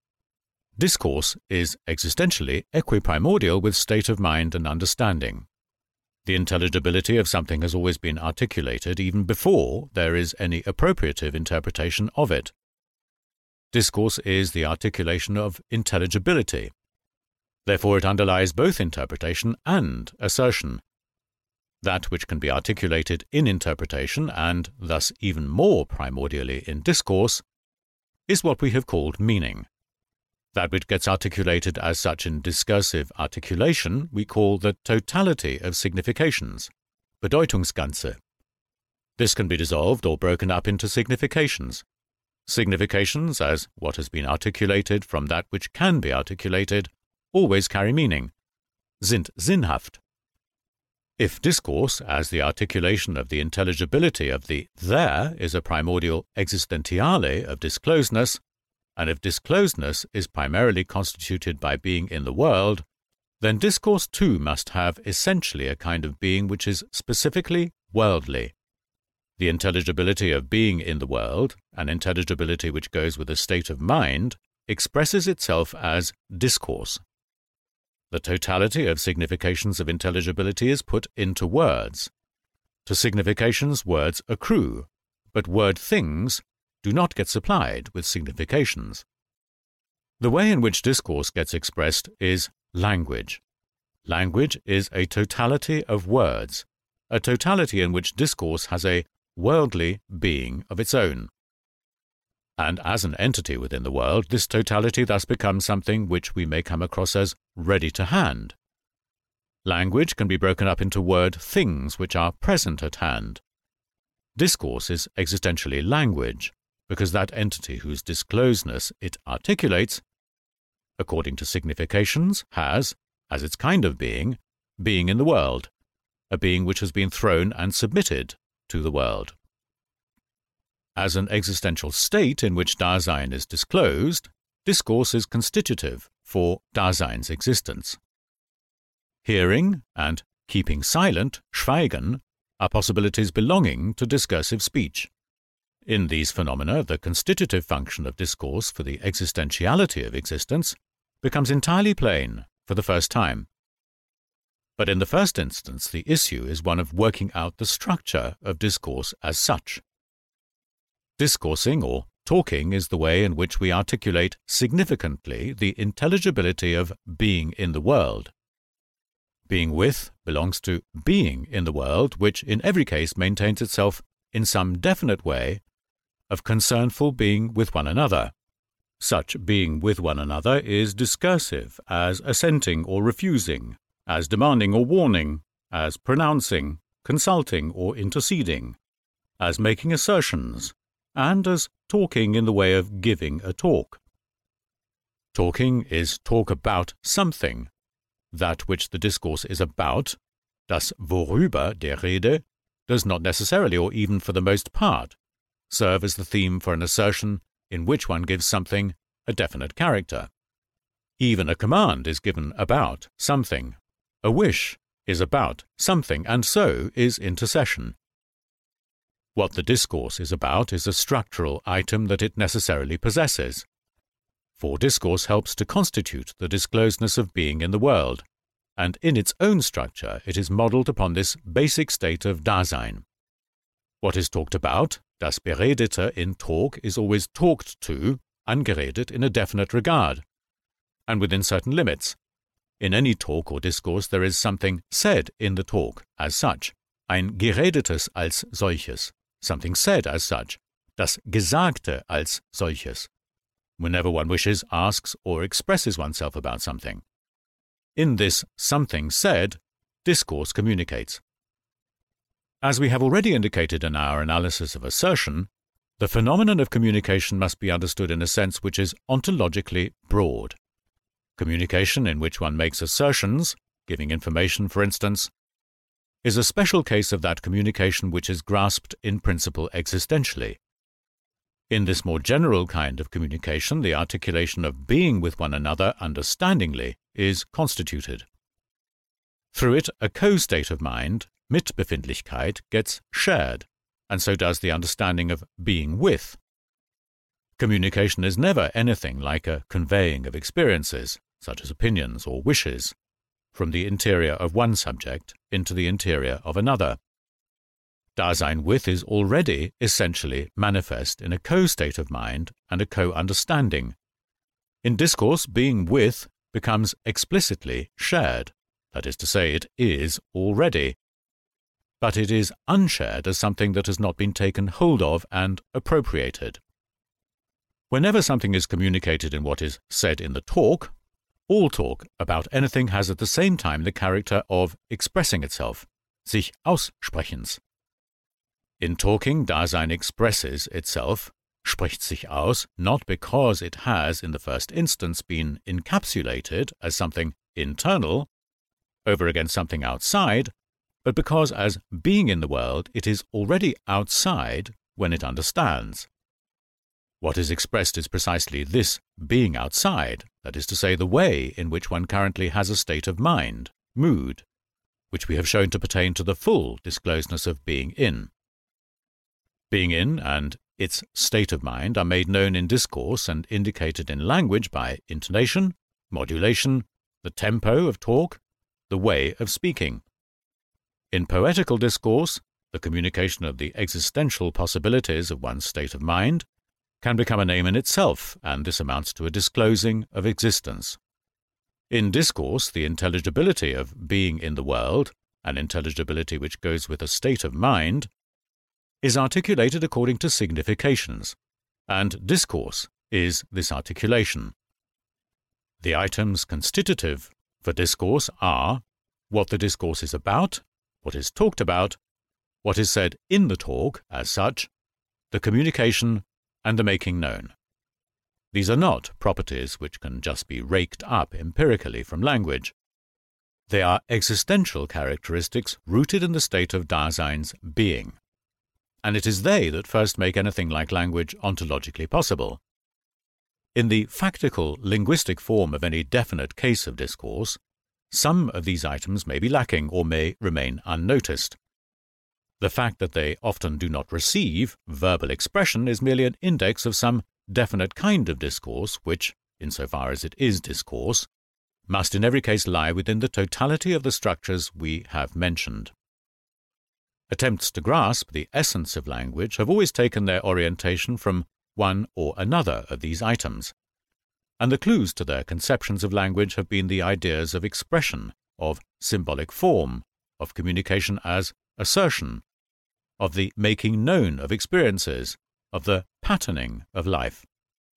Discourse is existentially equiprimordial with state of mind and understanding. The intelligibility of something has always been articulated even before there is any appropriative interpretation of it. Discourse is the articulation of intelligibility. Therefore it underlies both interpretation and assertion. That which can be articulated in interpretation, and thus even more primordially in discourse, is what we have called meaning. That which gets articulated as such in discursive articulation we call the totality of significations, Bedeutungsganze. This can be dissolved or broken up into significations. Significations, as what has been articulated from that which can be articulated, always carry meaning, sind sinnhaft. If discourse, as the articulation of the intelligibility of the there, is a primordial existentiale of disclosedness, and if disclosedness is primarily constituted by being in the world, then discourse too must have essentially a kind of being which is specifically worldly. The intelligibility of being in the world, an intelligibility which goes with a state of mind, expresses itself as discourse. The totality of significations of intelligibility is put into words. To significations words accrue, but word things do not get supplied with significations. The way in which discourse gets expressed is language. Language is a totality of words, a totality in which discourse has a worldly being of its own. And as an entity within the world, this totality thus becomes something which we may come across as ready to hand. Language can be broken up into word things which are present at hand. Discourse is existentially language, because that entity whose disclosedness it articulates, according to significations, has, as its kind of being, being in the world, a being which has been thrown and submitted to the world. As an existential state in which Dasein is disclosed, discourse is constitutive for Dasein's existence. Hearing and keeping silent, Schweigen, are possibilities belonging to discursive speech. In these phenomena, the constitutive function of discourse for the existentiality of existence becomes entirely plain for the first time. But in the first instance, the issue is one of working out the structure of discourse as such. Discoursing or talking is the way in which we articulate significantly the intelligibility of being in the world. Being with belongs to being in the world, which in every case maintains itself in some definite way of concernful being with one another. Such being with one another is discursive, as assenting or refusing, as demanding or warning, as pronouncing, consulting or interceding, as making assertions, and as talking in the way of giving a talk. Talking is talk about something. That which the discourse is about, das worüber der Rede, does not necessarily, or even for the most part, serve as the theme for an assertion in which one gives something a definite character. Even a command is given about something. A wish is about something, and so is intercession. What the discourse is about is a structural item that it necessarily possesses. For discourse helps to constitute the disclosedness of being in the world, and in its own structure it is modelled upon this basic state of Dasein. What is talked about, das Beredete in talk, is always talked to, angeredet, in a definite regard, and within certain limits. In any talk or discourse there is something said in the talk as such, ein Geredetes als solches, something said as such, das Gesagte als solches, whenever one wishes, asks, or expresses oneself about something. In this something said, discourse communicates. As we have already indicated in our analysis of assertion, the phenomenon of communication must be understood in a sense which is ontologically broad. Communication in which one makes assertions, giving information for instance, is a special case of that communication which is grasped in principle existentially. In this more general kind of communication, the articulation of being with one another understandingly is constituted. Through it, a co-state of mind, Mitbefindlichkeit, gets shared, and so does the understanding of being with. Communication is never anything like a conveying of experiences, such as opinions or wishes, from the interior of one subject into the interior of another. Dasein with is already essentially manifest in a co-state of mind and a co-understanding. In discourse, being with becomes explicitly shared, that is to say, it is already. But it is unshared as something that has not been taken hold of and appropriated. Whenever something is communicated in what is said in the talk, all talk about anything has at the same time the character of expressing itself, sich aussprechens. In talking, Dasein expresses itself, spricht sich aus, not because it has, in the first instance, been encapsulated as something internal, over against something outside, but because as being in the world it is already outside when it understands. What is expressed is precisely this being outside, that is to say, the way in which one currently has a state of mind, mood, which we have shown to pertain to the full disclosedness of being in. Being in and its state of mind are made known in discourse and indicated in language by intonation, modulation, the tempo of talk, the way of speaking. In poetical discourse, the communication of the existential possibilities of one's state of mind can become a name in itself, and this amounts to a disclosing of existence. In discourse, the intelligibility of being in the world, an intelligibility which goes with a state of mind, is articulated according to significations, and discourse is this articulation. The items constitutive for discourse are what the discourse is about, what is talked about, what is said in the talk as such, the communication, and the making known. These are not properties which can just be raked up empirically from language. They are existential characteristics rooted in the state of Dasein's being, and it is they that first make anything like language ontologically possible. In the factical linguistic form of any definite case of discourse, some of these items may be lacking or may remain unnoticed. The fact that they often do not receive verbal expression is merely an index of some definite kind of discourse which, insofar as it is discourse, must in every case lie within the totality of the structures we have mentioned. Attempts to grasp the essence of language have always taken their orientation from one or another of these items, and the clues to their conceptions of language have been the ideas of expression, of symbolic form, of communication as assertion, of the making known of experiences, of the patterning of life.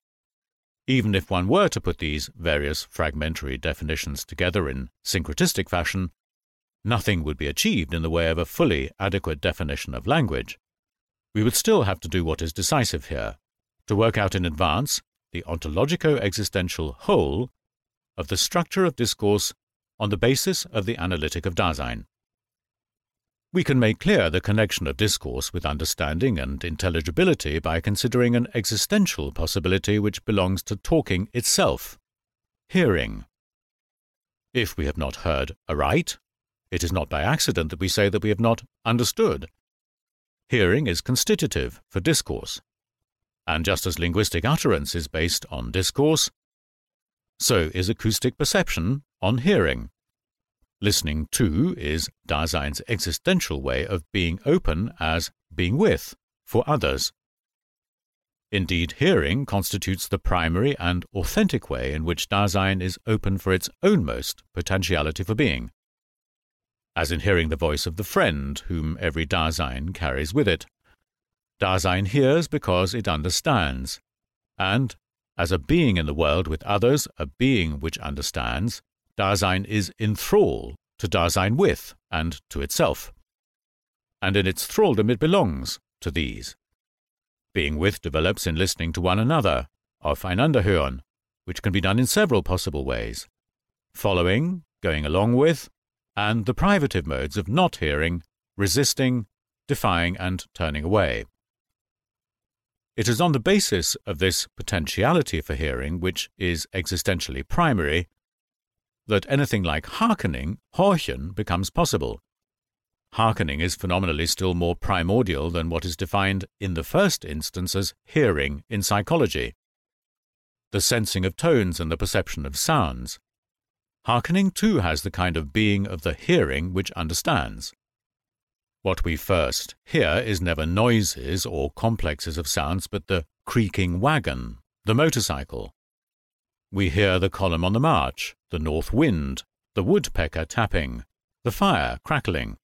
Even if one were to put these various fragmentary definitions together in syncretistic fashion, nothing would be achieved in the way of a fully adequate definition of language. We would still have to do what is decisive here, to work out in advance the ontologico-existential whole of the structure of discourse on the basis of the analytic of Dasein. We can make clear the connection of discourse with understanding and intelligibility by considering an existential possibility which belongs to talking itself, hearing. If we have not heard aright, it is not by accident that we say that we have not understood. Hearing is constitutive for discourse. And just as linguistic utterance is based on discourse, so is acoustic perception on hearing. Listening to is Dasein's existential way of being open as being with, for others. Indeed, hearing constitutes the primary and authentic way in which Dasein is open for its ownmost potentiality for being, as in hearing the voice of the friend whom every Dasein carries with it. Dasein hears because it understands, and, as a being in the world with others, a being which understands, Dasein is in thrall to Dasein with and to itself. And in its thraldom it belongs to these. Being with develops in listening to one another, aufeinanderhören, which can be done in several possible ways: following, going along with, and the privative modes of not hearing, resisting, defying, and turning away. It is on the basis of this potentiality for hearing, which is existentially primary, that anything like hearkening, horchen, becomes possible. Hearkening is phenomenally still more primordial than what is defined in the first instance as hearing in psychology, the sensing of tones and the perception of sounds. Hearkening too has the kind of being of the hearing which understands. What we first hear is never noises or complexes of sounds, but the creaking wagon, the motorcycle. We hear the column on the march, the north wind, the woodpecker tapping, the fire crackling.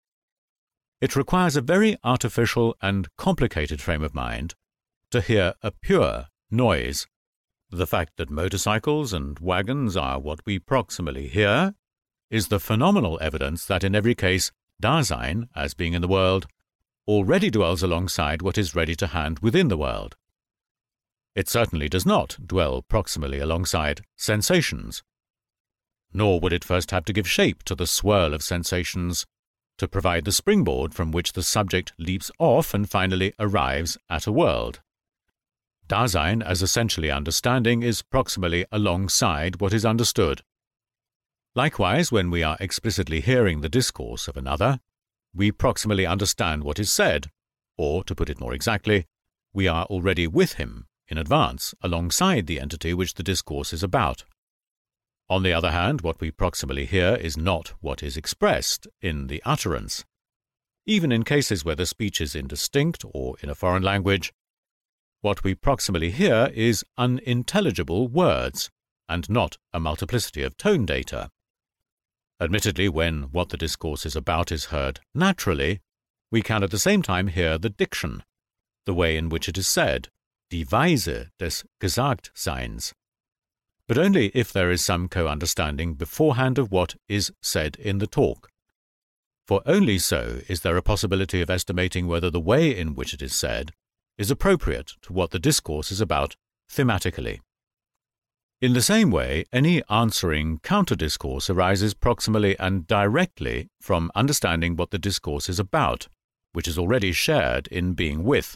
It requires a very artificial and complicated frame of mind to hear a pure noise. The fact that motorcycles and wagons are what we proximally hear is the phenomenal evidence that in every case Dasein, as being in the world, already dwells alongside what is ready to hand within the world. It certainly does not dwell proximally alongside sensations, nor would it first have to give shape to the swirl of sensations to provide the springboard from which the subject leaps off and finally arrives at a world. Dasein, as essentially understanding, is proximally alongside what is understood. Likewise, when we are explicitly hearing the discourse of another, we proximally understand what is said, or, to put it more exactly, we are already with him, in advance, alongside the entity which the discourse is about. On the other hand, what we proximally hear is not what is expressed in the utterance. Even in cases where the speech is indistinct or in a foreign language, what we proximally hear is unintelligible words, and not a multiplicity of tone data. Admittedly, when what the discourse is about is heard naturally, we can at the same time hear the diction, the way in which it is said, die Weise des Gesagtseins, but only if there is some co-understanding beforehand of what is said in the talk. For only so is there a possibility of estimating whether the way in which it is said is appropriate to what the discourse is about thematically. In the same way, any answering counter-discourse arises proximally and directly from understanding what the discourse is about, which is already shared in being with.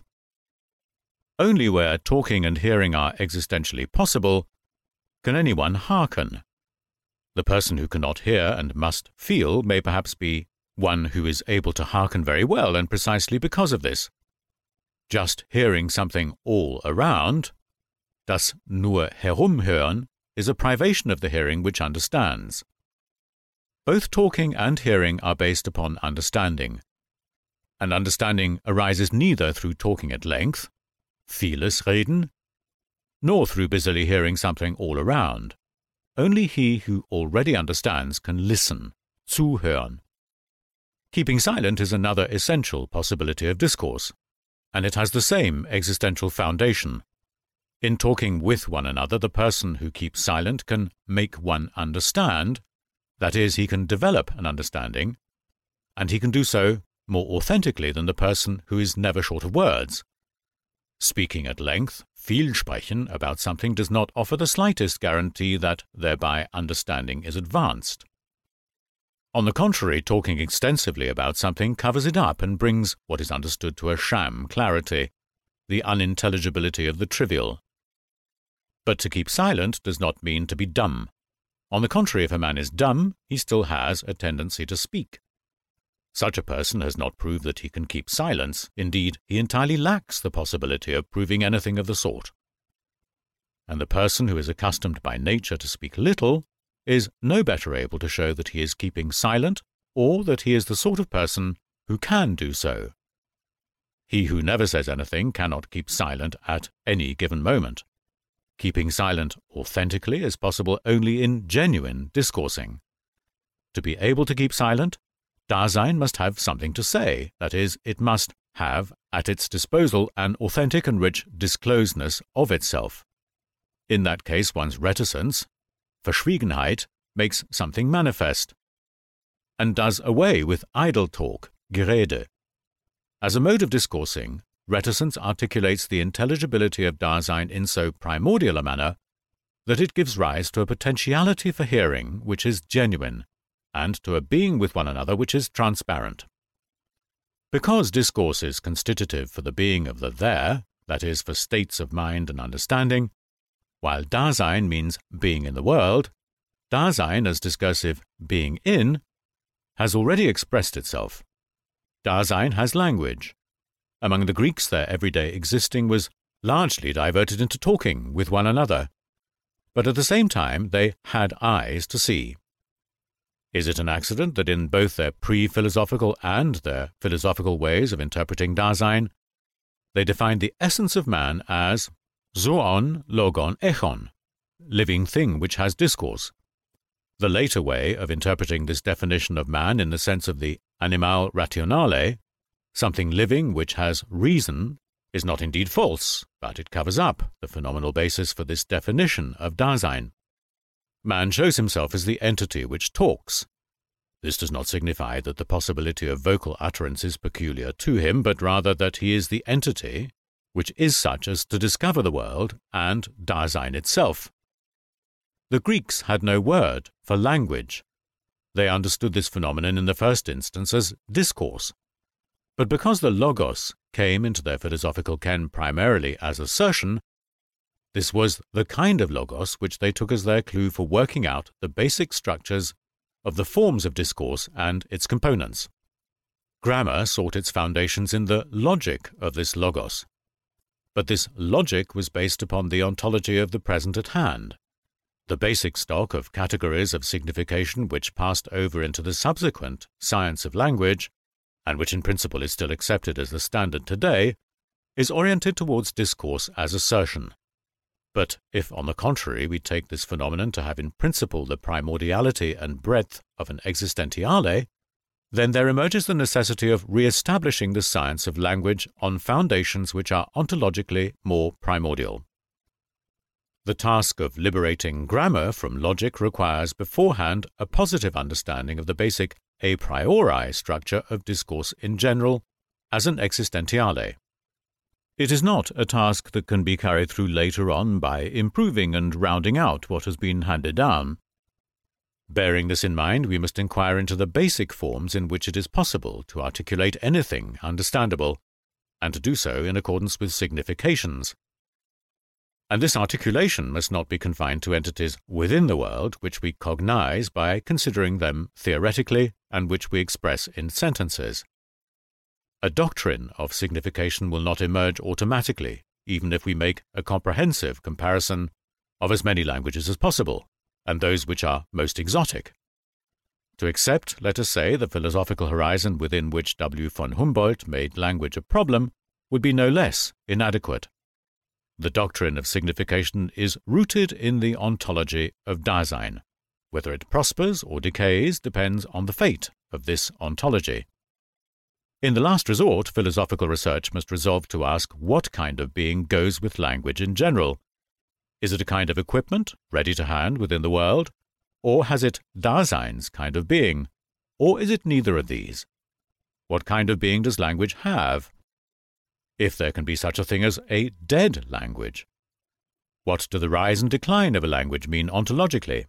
Only where talking and hearing are existentially possible can anyone hearken. The person who cannot hear and must feel may perhaps be one who is able to hearken very well, and precisely because of this. Just hearing something all around, das nur herumhören, is a privation of the hearing which understands. Both talking and hearing are based upon understanding, and understanding arises neither through talking at length, vieles reden, nor through busily hearing something all around. Only he who already understands can listen, zuhören. Keeping silent is another essential possibility of discourse, and it has the same existential foundation. In talking with one another, the person who keeps silent can make one understand, that is, he can develop an understanding, and he can do so more authentically than the person who is never short of words. Speaking at length, viel sprechen, about something does not offer the slightest guarantee that thereby understanding is advanced. On the contrary, talking extensively about something covers it up and brings what is understood to a sham clarity, the unintelligibility of the trivial. But to keep silent does not mean to be dumb. On the contrary, if a man is dumb, he still has a tendency to speak. Such a person has not proved that he can keep silence. Indeed, he entirely lacks the possibility of proving anything of the sort. And the person who is accustomed by nature to speak little is no better able to show that he is keeping silent, or that he is the sort of person who can do so. He who never says anything cannot keep silent at any given moment. Keeping silent authentically is possible only in genuine discoursing. To be able to keep silent, Dasein must have something to say, that is, it must have at its disposal an authentic and rich disclosedness of itself. In that case, one's reticence, Verschwiegenheit, makes something manifest, and does away with idle talk, Gerede. As a mode of discoursing, reticence articulates the intelligibility of Dasein in so primordial a manner that it gives rise to a potentiality for hearing which is genuine, and to a being with one another which is transparent. Because discourse is constitutive for the being of the there, that is, for states of mind and understanding, while Dasein means being in the world, Dasein as discursive being in has already expressed itself. Dasein has language. Among the Greeks, their everyday existing was largely diverted into talking with one another, but at the same time they had eyes to see. Is it an accident that in both their pre-philosophical and their philosophical ways of interpreting Dasein, they defined the essence of man as zoon logon echon, living thing which has discourse? The later way of interpreting this definition of man in the sense of the animal rationale, something living which has reason, is not indeed false, but it covers up the phenomenal basis for this definition of Dasein. Man shows himself as the entity which talks. This does not signify that the possibility of vocal utterance is peculiar to him, but rather that he is the entity which is such as to discover the world and Dasein itself. The Greeks had no word for language. They understood this phenomenon in the first instance as discourse. But because the logos came into their philosophical ken primarily as assertion, this was the kind of logos which they took as their clue for working out the basic structures of the forms of discourse and its components. Grammar sought its foundations in the logic of this logos. But this logic was based upon the ontology of the present at hand, the basic stock of categories of signification which passed over into the subsequent science of language, and which in principle is still accepted as the standard today, is oriented towards discourse as assertion. But if, on the contrary, we take this phenomenon to have in principle the primordiality and breadth of an existentiale, then there emerges the necessity of re-establishing the science of language on foundations which are ontologically more primordial. The task of liberating grammar from logic requires beforehand a positive understanding of the basic a priori structure of discourse in general as an existentiale. It is not a task that can be carried through later on by improving and rounding out what has been handed down. Bearing this in mind, we must inquire into the basic forms in which it is possible to articulate anything understandable, and to do so in accordance with significations. And this articulation must not be confined to entities within the world which we cognize by considering them theoretically and which we express in sentences. A doctrine of signification will not emerge automatically, even if we make a comprehensive comparison of as many languages as possible, and those which are most exotic. To accept, let us say, the philosophical horizon within which W. von Humboldt made language a problem would be no less inadequate. The doctrine of signification is rooted in the ontology of Dasein. Whether it prospers or decays depends on the fate of this ontology. In the last resort, philosophical research must resolve to ask what kind of being goes with language in general. Is it a kind of equipment, ready to hand within the world? Or has it Dasein's kind of being? Or is it neither of these? What kind of being does language have? If there can be such a thing as a dead language. What do the rise and decline of a language mean ontologically?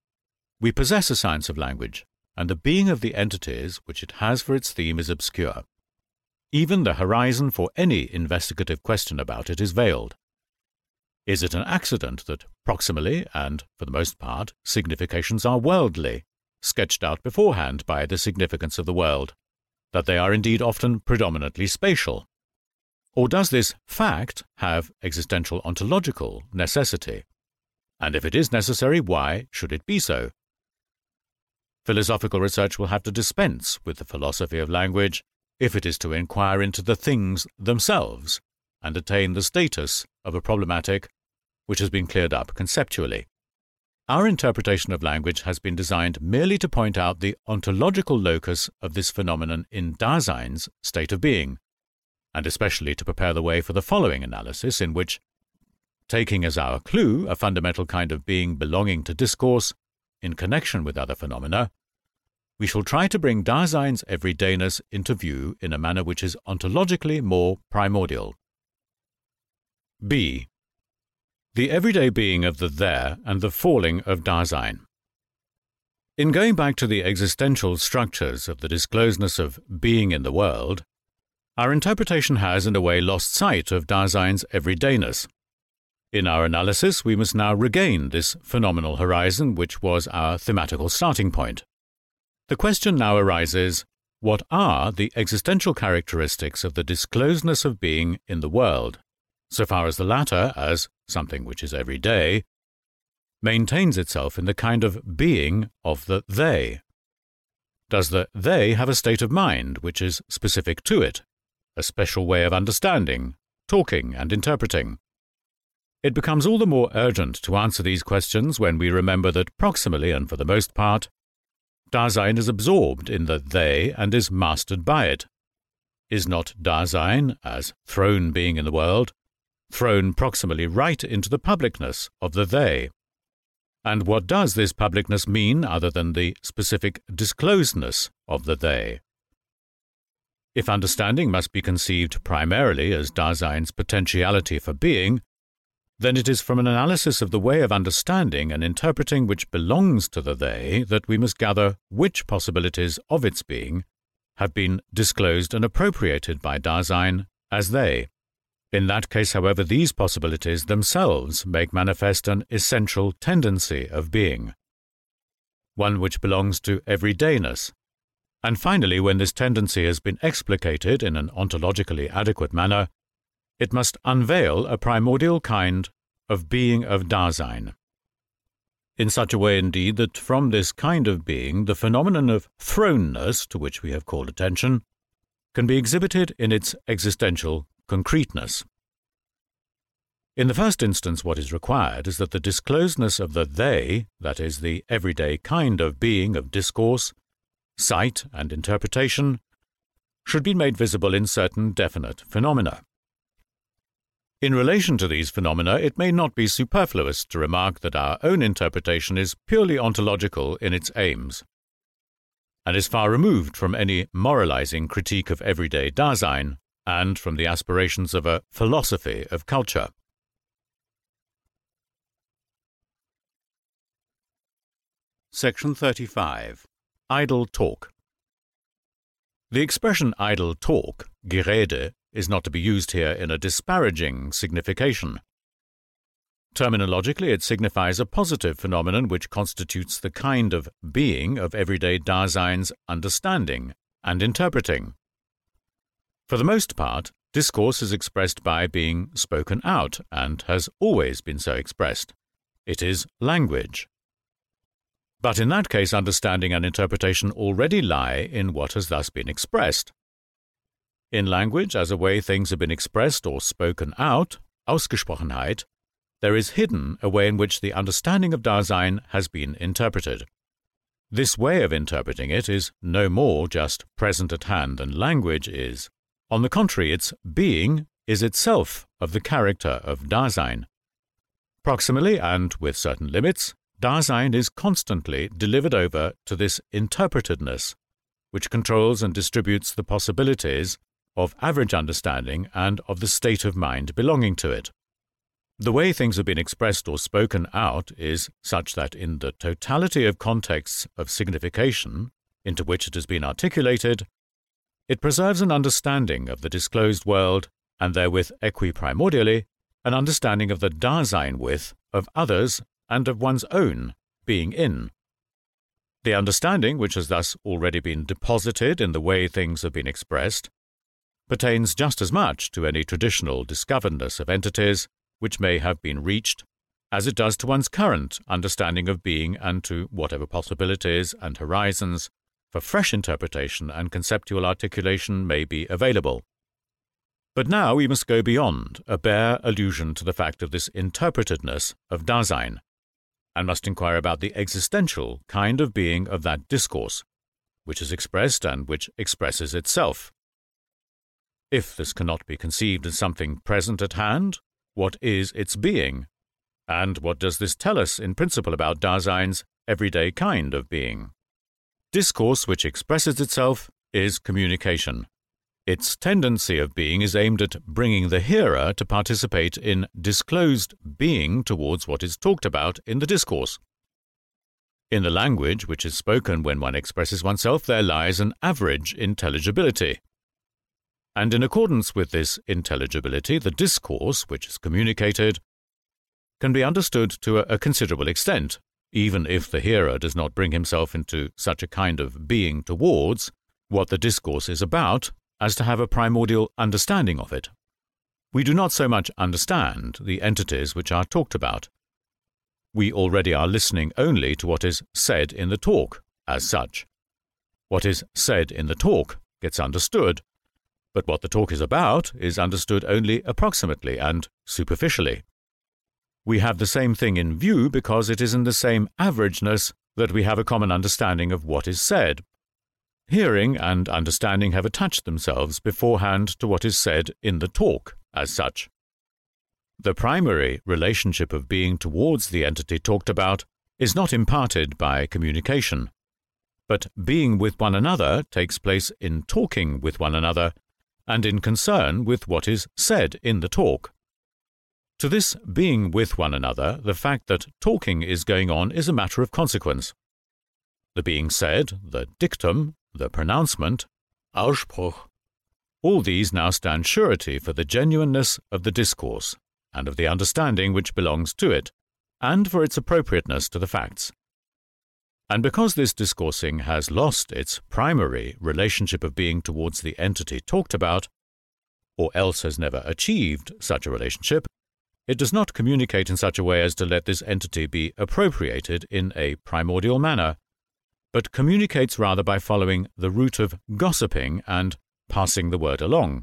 We possess a science of language, and the being of the entities which it has for its theme is obscure. Even the horizon for any investigative question about it is veiled. Is it an accident that proximally, and for the most part, significations are worldly, sketched out beforehand by the significance of the world, that they are indeed often predominantly spatial? Or does this fact have existential ontological necessity? And if it is necessary, why should it be so? Philosophical research will have to dispense with the philosophy of language if it is to inquire into the things themselves and attain the status of a problematic which has been cleared up conceptually. Our interpretation of language has been designed merely to point out the ontological locus of this phenomenon in Dasein's state of being, and especially to prepare the way for the following analysis, in which, taking as our clue a fundamental kind of being belonging to discourse in connection with other phenomena, we shall try to bring Dasein's everydayness into view in a manner which is ontologically more primordial. B. The everyday being of the there and the falling of Dasein. In going back to the existential structures of the disclosedness of being in the world, our interpretation has in a way lost sight of Dasein's everydayness. In our analysis, we must now regain this phenomenal horizon which was our thematical starting point. The question now arises, what are the existential characteristics of the disclosedness of being in the world, so far as the latter, as something which is everyday, maintains itself in the kind of being of the they? Does the they have a state of mind which is specific to it, a special way of understanding, talking, and interpreting? It becomes all the more urgent to answer these questions when we remember that proximally and for the most part, Dasein is absorbed in the they and is mastered by it. Is not Dasein, as thrown being in the world, thrown proximally right into the publicness of the they? And what does this publicness mean other than the specific disclosedness of the they? If understanding must be conceived primarily as Dasein's potentiality for being, then it is from an analysis of the way of understanding and interpreting which belongs to the they that we must gather which possibilities of its being have been disclosed and appropriated by Dasein as they. In that case, however, these possibilities themselves make manifest an essential tendency of being, one which belongs to everydayness. And finally, when this tendency has been explicated in an ontologically adequate manner, it must unveil a primordial kind of being of Dasein. In such a way, indeed, that from this kind of being the phenomenon of thrownness, to which we have called attention, can be exhibited in its existential concreteness. In the first instance, what is required is that the disclosedness of the they, that is, the everyday kind of being of discourse, sight, and interpretation, should be made visible in certain definite phenomena. In relation to these phenomena, it may not be superfluous to remark that our own interpretation is purely ontological in its aims, and is far removed from any moralizing critique of everyday Dasein, and from the aspirations of a philosophy of culture. Section thirty-five. Idle talk. The expression idle talk, Gerede, is not to be used here in a disparaging signification. Terminologically, it signifies a positive phenomenon which constitutes the kind of being of everyday Dasein's understanding and interpreting. For the most part, discourse is expressed by being spoken out, and has always been so expressed. It is language. But in that case, understanding and interpretation already lie in what has thus been expressed. In language, as a way things have been expressed or spoken out, Ausgesprochenheit, there is hidden a way in which the understanding of Dasein has been interpreted. This way of interpreting it is no more just present at hand than language is. On the contrary, its being is itself of the character of Dasein. Proximally, and with certain limits, Dasein is constantly delivered over to this interpretedness, which controls and distributes the possibilities of average understanding and of the state of mind belonging to it. The way things have been expressed or spoken out is such that in the totality of contexts of signification into which it has been articulated, it preserves an understanding of the disclosed world, and therewith equiprimordially an understanding of the Dasein with, of others, and of one's own being in. The understanding, which has thus already been deposited in the way things have been expressed, pertains just as much to any traditional discoveredness of entities which may have been reached as it does to one's current understanding of being and to whatever possibilities and horizons for fresh interpretation and conceptual articulation may be available. But now we must go beyond a bare allusion to the fact of this interpretedness of Dasein, and must inquire about the existential kind of being of that discourse, which is expressed and which expresses itself. If this cannot be conceived as something present at hand, what is its being? And what does this tell us in principle about Dasein's everyday kind of being? Discourse which expresses itself is communication. Its tendency of being is aimed at bringing the hearer to participate in disclosed being towards what is talked about in the discourse. In the language which is spoken when one expresses oneself there lies an average intelligibility. And in accordance with this intelligibility, the discourse which is communicated can be understood to a, a considerable extent, even if the hearer does not bring himself into such a kind of being towards what the discourse is about as to have a primordial understanding of it. We do not so much understand the entities which are talked about. We already are listening only to what is said in the talk as such. What is said in the talk gets understood, but what the talk is about is understood only approximately and superficially. We have the same thing in view because it is in the same averageness that we have a common understanding of what is said. Hearing and understanding have attached themselves beforehand to what is said in the talk as such. The primary relationship of being towards the entity talked about is not imparted by communication, but being with one another takes place in talking with one another and in concern with what is said in the talk. To this being with one another, the fact that talking is going on is a matter of consequence. The being said, the dictum, the pronouncement, Ausspruch, all these now stand surety for the genuineness of the discourse and of the understanding which belongs to it, and for its appropriateness to the facts. And because this discoursing has lost its primary relationship of being towards the entity talked about, or else has never achieved such a relationship, it does not communicate in such a way as to let this entity be appropriated in a primordial manner, but communicates rather by following the route of gossiping and passing the word along.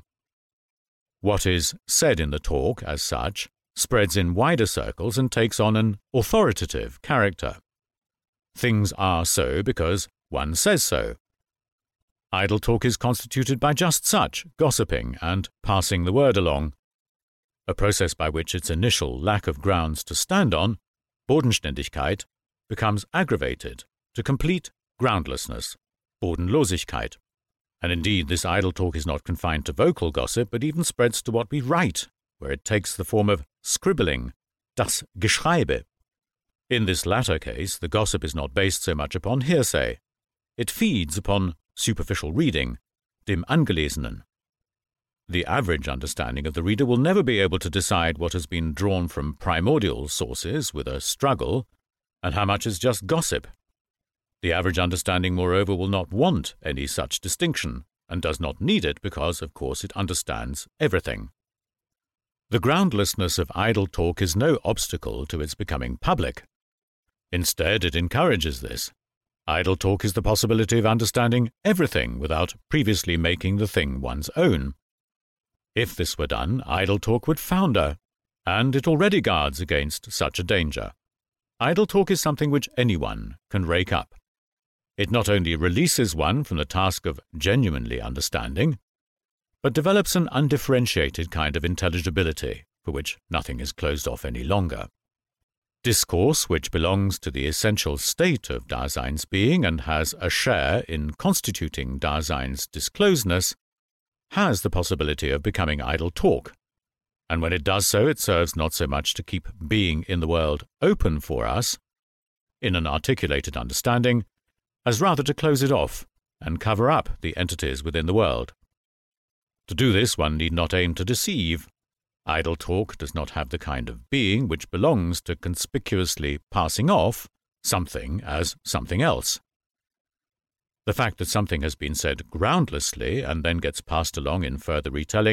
What is said in the talk, as such, spreads in wider circles and takes on an authoritative character. Things are so because one says so. Idle talk is constituted by just such gossiping and passing the word along, a process by which its initial lack of grounds to stand on, Bodenständigkeit, becomes aggravated to complete groundlessness, Bodenlosigkeit. And indeed, this idle talk is not confined to vocal gossip, but even spreads to what we write, where it takes the form of scribbling, das Geschreibe. In this latter case, the gossip is not based so much upon hearsay. It feeds upon superficial reading, dem Angelesenen. The average understanding of the reader will never be able to decide what has been drawn from primordial sources with a struggle, and how much is just gossip. The average understanding, moreover, will not want any such distinction, and does not need it because, of course, it understands everything. The groundlessness of idle talk is no obstacle to its becoming public. Instead, it encourages this. Idle talk is the possibility of understanding everything without previously making the thing one's own. If this were done, idle talk would founder, and it already guards against such a danger. Idle talk is something which anyone can rake up. It not only releases one from the task of genuinely understanding, but develops an undifferentiated kind of intelligibility, for which nothing is closed off any longer. Discourse, which belongs to the essential state of Dasein's being and has a share in constituting Dasein's disclosedness, has the possibility of becoming idle talk, and when it does so, it serves not so much to keep being in the world open for us, in an articulated understanding, as rather to close it off and cover up the entities within the world. To do this, one need not aim to deceive. Idle talk does not have the kind of being which belongs to conspicuously passing off something as something else. The fact that something has been said groundlessly and then gets passed along in further retelling